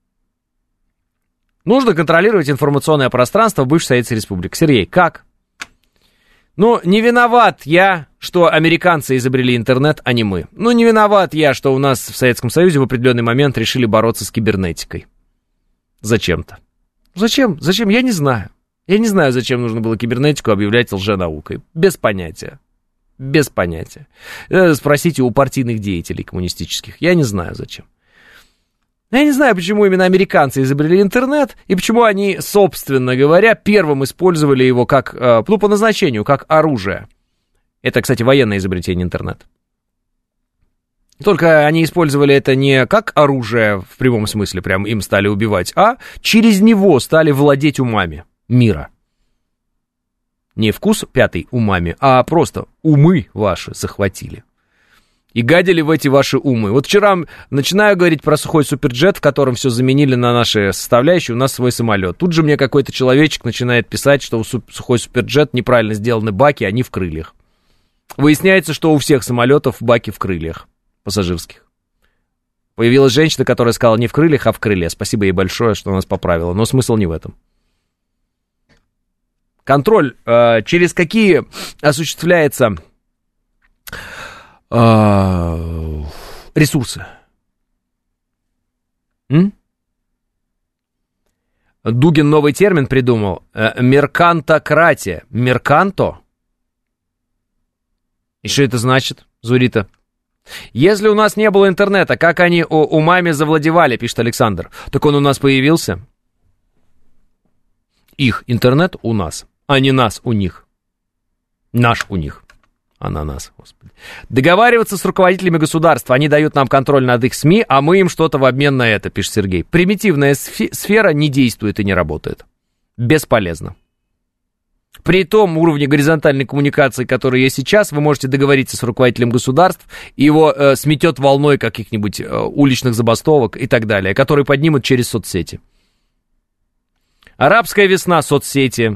Нужно контролировать информационное пространство бывших советских республик. Сергей, как? Ну, не виноват я, что американцы изобрели интернет, а не мы. Ну, не виноват я, что у нас в Советском Союзе в определенный момент решили бороться с кибернетикой. Зачем-то. Зачем? Зачем? Я не знаю. Я не знаю, зачем нужно было кибернетику объявлять лженаукой. Без понятия. Без понятия. Спросите у партийных деятелей коммунистических. Я не знаю, зачем. Я не знаю, почему именно американцы изобрели интернет, и почему они, собственно говоря, первым использовали его как, ну, по назначению, как оружие. Это, кстати, военное изобретение интернет. Только они использовали это не как оружие, в прямом смысле, прям им стали убивать, а через него стали владеть умами мира. Не вкус пятый умами, а просто умы ваши захватили. И гадили в эти ваши умы. Вот вчера начинаю говорить про сухой суперджет, в котором все заменили на наши составляющие, у нас свой самолет. Тут же мне какой-то человечек начинает писать, что у сухой суперджет неправильно сделаны баки, они в крыльях. Выясняется, что у всех самолетов баки в крыльях пассажирских. Появилась женщина, которая сказала не в крыльях, а в крыле. Спасибо ей большое, что нас поправила. Но смысл не в этом. Контроль, э, через какие осуществляется... ресурсы. М? Дугин новый термин придумал. Меркантократия. Мерканто? И что это значит, Зурита? Если у нас не было интернета, как они умами завладевали, пишет Александр. Так он у нас появился. Их интернет у нас, а не нас у них. Наш у них. А на нас, господи. Договариваться с руководителями государства. Они дают нам контроль над их СМИ, а мы им что-то в обмен на это, пишет Сергей. Примитивная сфера не действует и не работает. Бесполезно. При том уровне горизонтальной коммуникации, который есть сейчас, вы можете договориться с руководителем государств, и его э, сметет волной каких-нибудь э, уличных забастовок и так далее, которые поднимут через соцсети. Арабская весна, соцсети.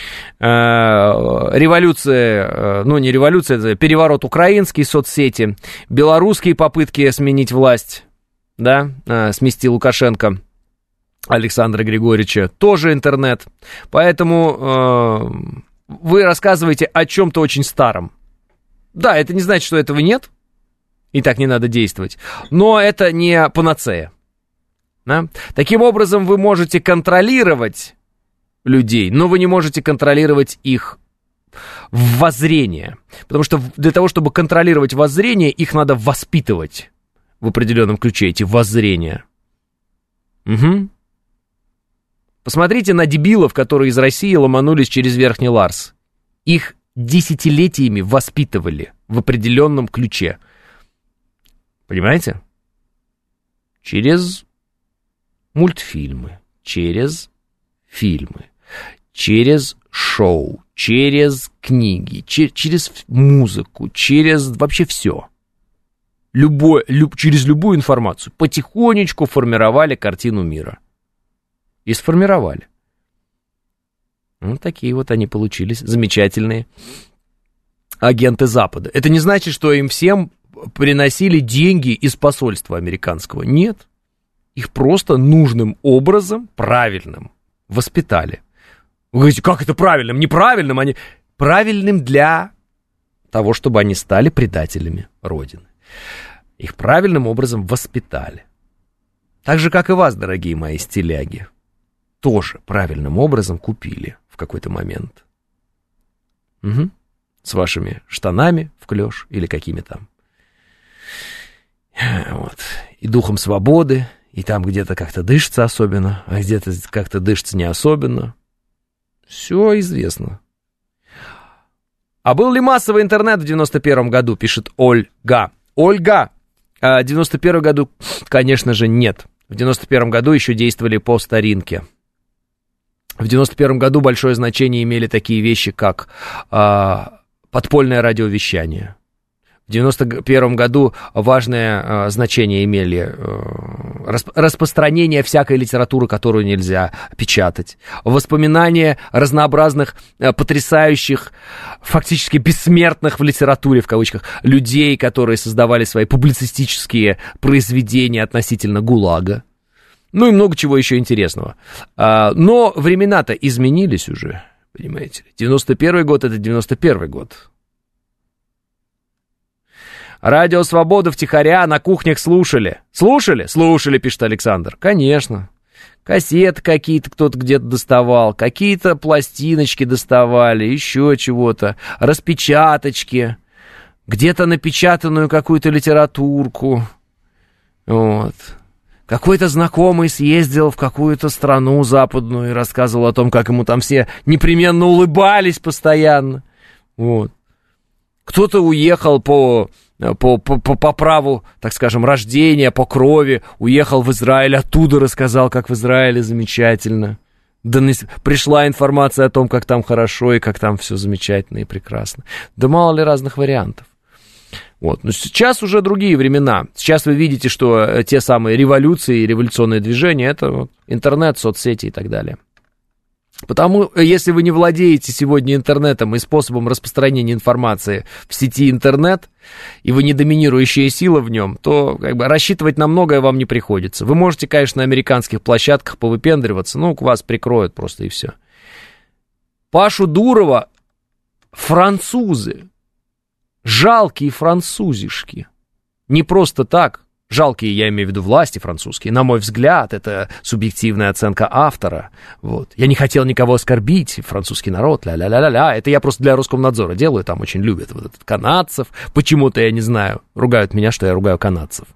Революция, ну не революция, это переворот украинский, соцсети, белорусские попытки сменить власть, да, смести Лукашенко Александра Григорьевича, тоже интернет. Поэтому э, вы рассказываете о чем-то очень старом. Да, это не значит, что этого нет, и так не надо действовать, но это не панацея. Да? Таким образом, вы можете контролировать людей, но вы не можете контролировать их воззрение. Потому что для того, чтобы контролировать воззрение, их надо воспитывать в определенном ключе, эти воззрения. Угу. Посмотрите на дебилов, которые из России ломанулись через Верхний Ларс. Их десятилетиями воспитывали в определенном ключе. Понимаете? Через мультфильмы, через фильмы, через шоу, через книги, че- через музыку, через вообще все. Любой, люб, через любую информацию. Потихонечку формировали картину мира. И сформировали. Вот такие вот они получились, замечательные агенты Запада. Это не значит, что им всем приносили деньги из посольства американского. Нет. Их просто нужным образом, правильным, воспитали. Вы говорите, как это правильным? Неправильным они... Правильным для того, чтобы они стали предателями Родины. Их правильным образом воспитали. Так же, как и вас, дорогие мои стиляги. Тоже правильным образом купили в какой-то момент. Угу. С вашими штанами в клеш или какими там. Вот. И духом свободы. И там где-то как-то дышится особенно, а где-то как-то дышится не особенно. Все известно. А был ли массовый интернет в девяносто первом году, пишет Ольга. Ольга, в девяносто первом году, конечно же, нет. В девяносто первом году еще действовали по старинке. В девяносто первом году большое значение имели такие вещи, как а, подпольное радиовещание. В девяносто первом году важное э, значение имели э, расп- распространение всякой литературы, которую нельзя печатать, воспоминания разнообразных, э, потрясающих, фактически бессмертных в литературе, в кавычках, людей, которые создавали свои публицистические произведения относительно ГУЛАГа. Ну и много чего еще интересного. А, но времена-то изменились уже, понимаете ли. девяносто первый год — это девяносто первый год. Радио «Свобода» втихаря на кухнях слушали. Слушали? Слушали, пишет Александр. Конечно. Кассеты какие-то кто-то где-то доставал, какие-то пластиночки доставали, еще чего-то, распечаточки, где-то напечатанную какую-то литературку. Вот. Какой-то знакомый съездил в какую-то страну западную и рассказывал о том, как ему там все непременно улыбались постоянно. Вот. Кто-то уехал по... По, по, по праву, так скажем, рождения, по крови, уехал в Израиль, оттуда рассказал, как в Израиле замечательно. Донес... Пришла информация о том, как там хорошо и как там все замечательно и прекрасно. Да мало ли разных вариантов. Вот. Но сейчас уже другие времена. Сейчас вы видите, что те самые революции и революционные движения — это вот интернет, соцсети и так далее. Потому, если вы не владеете сегодня интернетом и способом распространения информации в сети интернет, и вы не доминирующая сила в нем, то как бы рассчитывать на многое вам не приходится. Вы можете, конечно, на американских площадках повыпендриваться, но вас прикроют просто и все. Пашу Дурова французы, жалкие французишки, не просто так. Жалкие, я имею в виду, власти французские. На мой взгляд, это субъективная оценка автора. Вот. Я не хотел никого оскорбить, французский народ, ля-ля-ля-ля-ля. Это я просто для Роскомнадзора делаю, там очень любят вот этот канадцев. Почему-то, я не знаю, ругают меня, что я ругаю канадцев.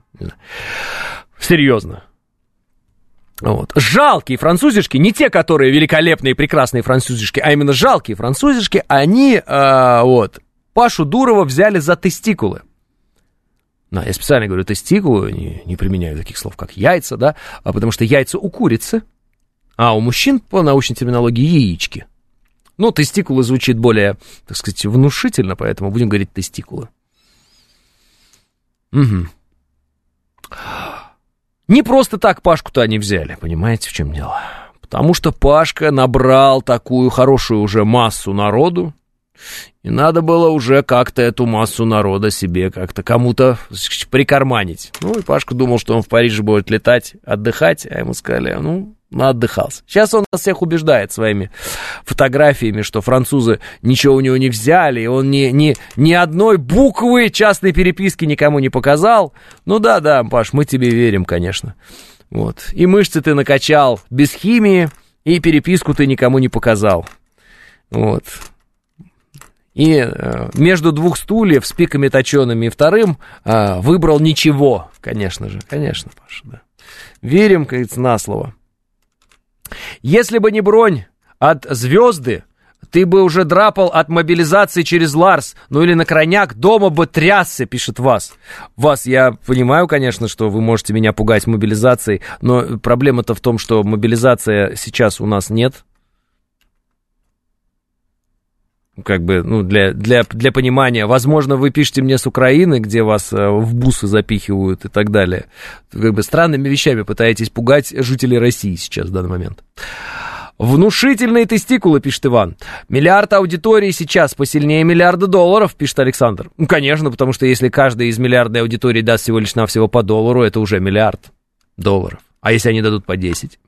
Серьезно. Вот. Жалкие французишки, не те, которые великолепные, прекрасные французишки, а именно жалкие французишки, они, э, вот, Пашу Дурова взяли за тестикулы. No, я специально говорю тестикулы, не, не применяю таких слов, как яйца, да, а потому что яйца у курицы, а у мужчин по научной терминологии яички. Ну, тестикулы звучит более, так сказать, внушительно, поэтому будем говорить тестикулы. Угу. Не просто так Пашку-то они взяли, понимаете, в чем дело? Потому что Пашка набрал такую хорошую уже массу народу, и надо было уже как-то эту массу народа себе как-то кому-то прикарманить. Ну, и Пашка думал, что он в Париже будет летать, отдыхать, а ему сказали, ну, наотдыхался. Сейчас он нас всех убеждает своими фотографиями, что французы ничего у него не взяли, и он ни, ни, ни одной буквы частной переписки никому не показал. Ну да-да, Паш, мы тебе верим, конечно. Вот. И мышцы ты накачал без химии, и переписку ты никому не показал. Вот. И э, между двух стульев с пиками точеными и вторым э, выбрал ничего, конечно же, конечно, Паша, да. Верим, как говорится, на слово. Если бы не бронь от звезды, ты бы уже драпал от мобилизации через Ларс, ну или на крайняк дома бы трясся, пишет Вас. Вас, я понимаю, конечно, что вы можете меня пугать мобилизацией, но проблема-то в том, что мобилизация сейчас у нас нет. Как бы, ну, для, для, для понимания, возможно, вы пишете мне с Украины, где вас э, в бусы запихивают и так далее. Как бы странными вещами пытаетесь пугать жителей России сейчас, в данный момент. Внушительные тестикулы, пишет Иван. Миллиард аудитории сейчас посильнее миллиарда долларов, пишет Александр. Ну, конечно, потому что если каждый из миллиардной аудитории даст всего лишь навсего по доллару, это уже миллиард долларов. А если они дадут по десять?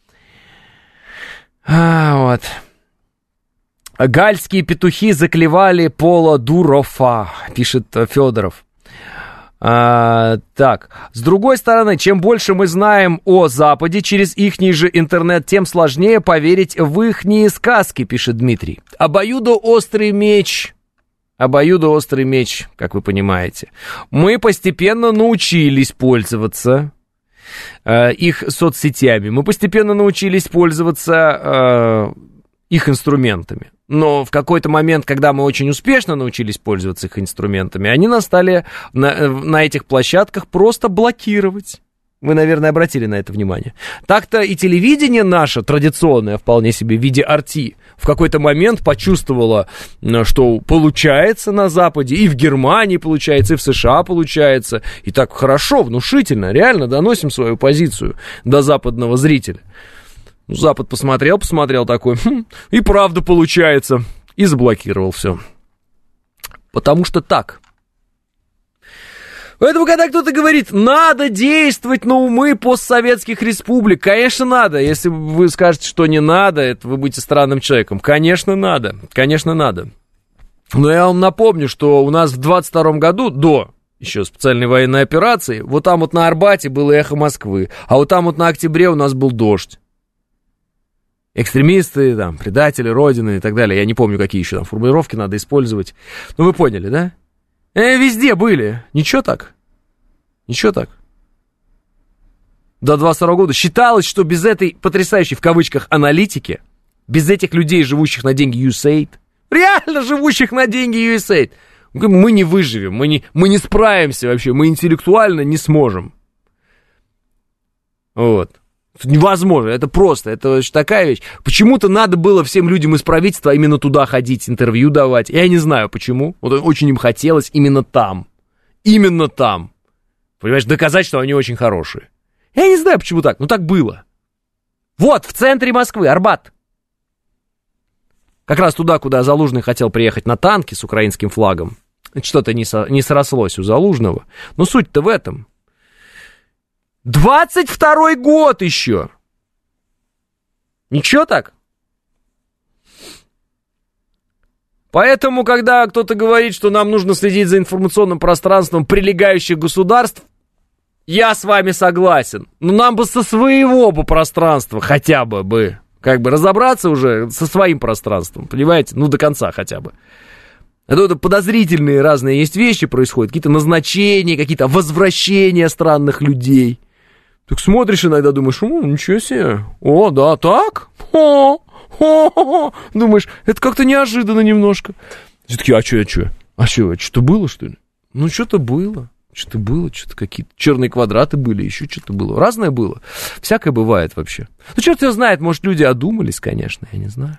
А, вот... Гальские петухи заклевали Пола Дурова, пишет Федоров. А, так, с другой стороны, чем больше мы знаем о Западе через ихний же интернет, тем сложнее поверить в ихние сказки, пишет Дмитрий. Обоюдоострый меч, обоюдоострый меч, как вы понимаете. Мы постепенно научились пользоваться э, их соцсетями, мы постепенно научились пользоваться э, их инструментами. Но в какой-то момент, когда мы очень успешно научились пользоваться их инструментами, они нас стали на, на этих площадках просто блокировать. Вы, наверное, обратили на это внимание. Так-то и телевидение наше, традиционное, вполне себе, в виде ар ти, в какой-то момент почувствовало, что получается на Западе, и в Германии получается, и в США получается. И так хорошо, внушительно, реально доносим свою позицию до западного зрителя. Ну, Запад посмотрел, посмотрел такой, хм, и правда получается, и заблокировал все. Потому что так. Поэтому, когда кто-то говорит, надо действовать на умы постсоветских республик, конечно, надо. Если вы скажете, что не надо, это вы будете странным человеком. Конечно, надо. Конечно, надо. Но я вам напомню, что у нас в двадцать втором году, до еще специальной военной операции, вот там вот на Арбате было эхо Москвы, а вот там вот на Октябре у нас был дождь. Экстремисты, там, предатели Родины и так далее. Я не помню, какие еще там формулировки надо использовать. Ну, вы поняли, да? Э, везде были. Ничего так. Ничего так. До двадцать второго года считалось, что без этой потрясающей, в кавычках, аналитики, без этих людей, живущих на деньги ю эс эй ай ди, реально живущих на деньги ю эс эй ай ди, мы не выживем, мы не, мы не справимся вообще, мы интеллектуально не сможем. Вот. Невозможно, это просто, это такая вещь. Почему-то надо было всем людям из правительства именно туда ходить, интервью давать. Я не знаю почему, вот очень им хотелось именно там. Именно там. Понимаешь, доказать, что они очень хорошие. Я не знаю, почему так, но так было. Вот, в центре Москвы, Арбат. Как раз туда, куда Залужный хотел приехать на танке с украинским флагом. Что-то не, со, не срослось у Залужного. Но суть-то в этом. двадцать второй год еще. Ничего так? Поэтому, когда кто-то говорит, что нам нужно следить за информационным пространством прилегающих государств, я с вами согласен. Но нам бы со своего бы пространства хотя бы бы, как бы разобраться уже со своим пространством, понимаете? Ну, до конца хотя бы. А то это подозрительные разные есть вещи происходят, какие-то назначения, какие-то возвращения странных людей. Так смотришь иногда, думаешь, о, ничего себе, о, да, так? О, о, о. Думаешь, это как-то неожиданно немножко. Все такие, а что, а что? А что, что-то было, что ли? Ну, что-то было, что-то было, что-то какие-то черные квадраты были, еще что-то было. Разное было. Всякое бывает вообще. Ну, черт его знает, может, люди одумались, конечно, я не знаю.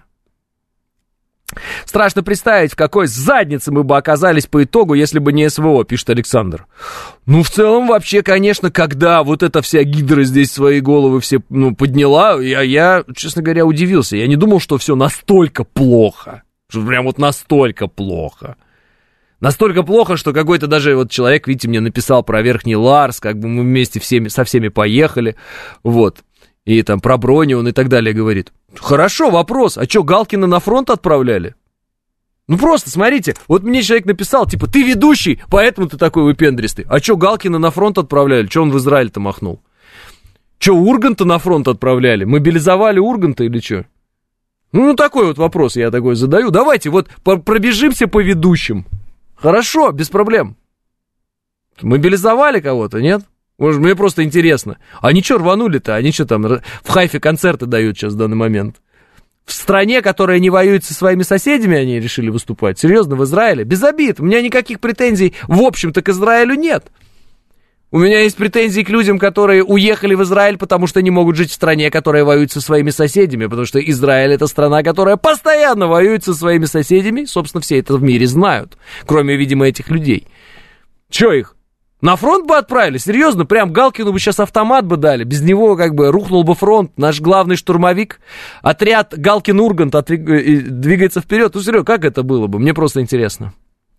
Страшно представить, в какой заднице мы бы оказались по итогу, если бы не эс вэ о, пишет Александр. Ну, в целом, вообще, конечно, когда вот эта вся гидра здесь свои головы все, ну, подняла, я, я, честно говоря, удивился. Я не думал, что все настолько плохо. Что прям вот настолько плохо. Настолько плохо, что какой-то даже вот человек, видите, мне написал про Верхний Ларс, как бы мы вместе всеми, со всеми поехали, вот. И там про броню он и так далее говорит. Хорошо, вопрос, а что, Галкина на фронт отправляли? Ну просто, смотрите, вот мне человек написал, типа, ты ведущий, поэтому ты такой выпендристый. А что, Галкина на фронт отправляли? Что он в Израиль-то махнул? Что, Урганта на фронт отправляли? Мобилизовали Урганта или что? Ну, такой вот вопрос я такой задаю. Давайте вот пробежимся по ведущим. Хорошо, без проблем. Мобилизовали кого-то, нет? Может, мне просто интересно. Они что рванули-то? Они что там в Хайфе концерты дают сейчас в данный момент? В стране, которая не воюет со своими соседями, они решили выступать? Серьезно, в Израиле? Без обид. У меня никаких претензий, в общем-то, к Израилю нет. У меня есть претензии к людям, которые уехали в Израиль, потому что не могут жить в стране, которая воюет со своими соседями, потому что Израиль — это страна, которая постоянно воюет со своими соседями. Собственно, все это в мире знают, кроме, видимо, этих людей. Че их? На фронт бы отправили? Серьезно? Прям Галкину бы сейчас автомат бы дали. Без него как бы рухнул бы фронт. Наш главный штурмовик. Отряд Галкин-Ургант двигается вперед. Ну, серьезно, как это было бы? Мне просто интересно.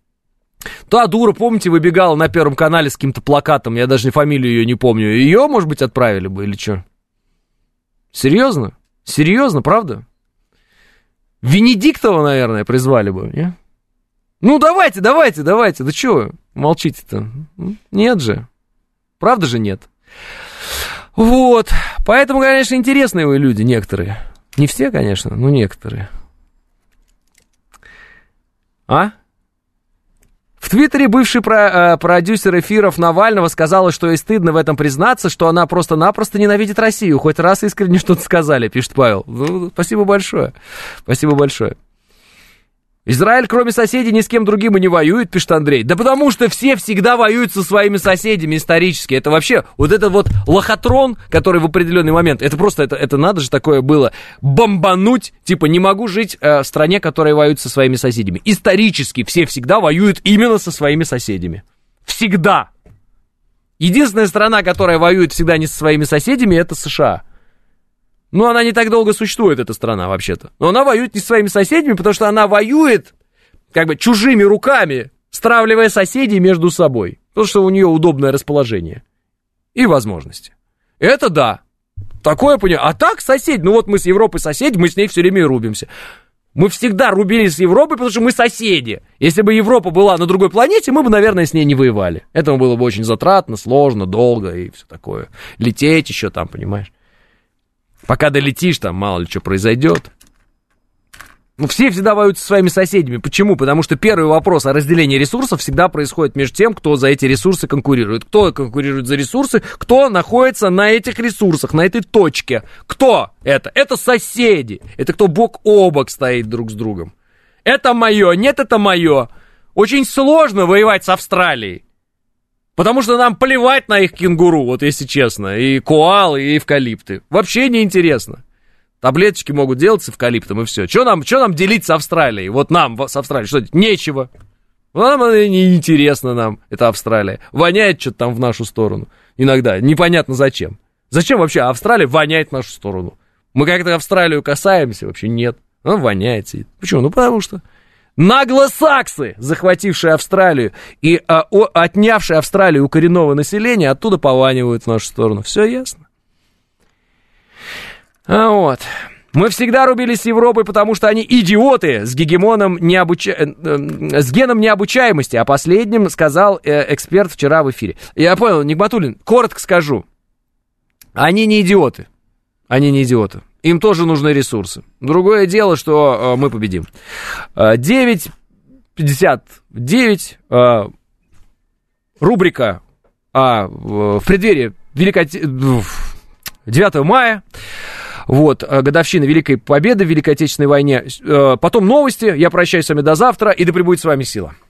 Та дура, помните, выбегала на Первом канале с каким-то плакатом. Я даже фамилию ее не помню. Ее, может быть, отправили бы или что? Серьезно? Серьезно, правда? Венедиктова, наверное, призвали бы, не? Ну, давайте, давайте, давайте. Да что молчите-то? Нет же. Правда же нет? Вот. Поэтому, конечно, интересные вы люди некоторые. Не все, конечно, но некоторые. А? В Твиттере бывший про, э, продюсер эфиров Навального сказала, что ей стыдно в этом признаться, что она просто-напросто ненавидит Россию. Хоть раз искренне что-то сказали, пишет Павел. Ну, спасибо большое. Спасибо большое. Израиль, кроме соседей, ни с кем другим и не воюет, пишет Андрей. Да потому что все всегда воюют со своими соседями исторически. Это вообще, вот этот вот лохотрон, который в определенный момент, это просто, это, это надо же такое было, бомбануть, типа, не могу жить э, в стране, которая воюет со своими соседями. Исторически все всегда воюют именно со своими соседями. Всегда. Единственная страна, которая воюет всегда не со своими соседями, это США. Ну, она не так долго существует, эта страна, вообще-то. Но она воюет не со своими соседями, потому что она воюет, как бы, чужими руками, стравливая соседей между собой. Потому что у нее удобное расположение и возможности. Это да. Такое понимаю. А так соседи, ну вот мы с Европой соседи, мы с ней все время и рубимся. Мы всегда рубились с Европой, потому что мы соседи. Если бы Европа была на другой планете, мы бы, наверное, с ней не воевали. Этому было бы очень затратно, сложно, долго и все такое. Лететь еще там, понимаешь. Пока долетишь, там мало ли что произойдет. Ну, все всегда воюют со своими соседями. Почему? Потому что первый вопрос о разделении ресурсов всегда происходит между тем, кто за эти ресурсы конкурирует. Кто конкурирует за ресурсы, кто находится на этих ресурсах, на этой точке. Кто это? Это соседи. Это кто бок о бок стоит друг с другом. Это мое, нет, это мое. Очень сложно воевать с Австралией. Потому что нам плевать на их кенгуру, вот если честно, и коалы, и эвкалипты. Вообще неинтересно. Таблеточки могут делать с эвкалиптом, и все. Что нам, что нам делить с Австралией? Вот нам с Австралией, что нечего. Нам неинтересно нам, это Австралия. Воняет что-то там в нашу сторону. Иногда, непонятно зачем. Зачем вообще Австралия воняет в нашу сторону? Мы как-то Австралию касаемся? Вообще нет. Она воняет сидит. Почему? Ну, потому что... Наглосаксы, захватившие Австралию и а, о, отнявшие Австралию у коренного населения, оттуда пованивают в нашу сторону. Все ясно? А вот. Мы всегда рубились с Европой, потому что они идиоты с гегемоном необуча... с геном необучаемости. А последним сказал э, эксперт вчера в эфире. Я понял, Нигматуллин, коротко скажу. Они не идиоты. Они не идиоты. Им тоже нужны ресурсы. Другое дело, что э, мы победим. девять пятьдесят девять. Э, рубрика э, в преддверии Великой... девятого мая. Вот, годовщина Великой Победы в Великой Отечественной войне. Э, потом новости. Я прощаюсь с вами до завтра. И да пребудет с вами сила.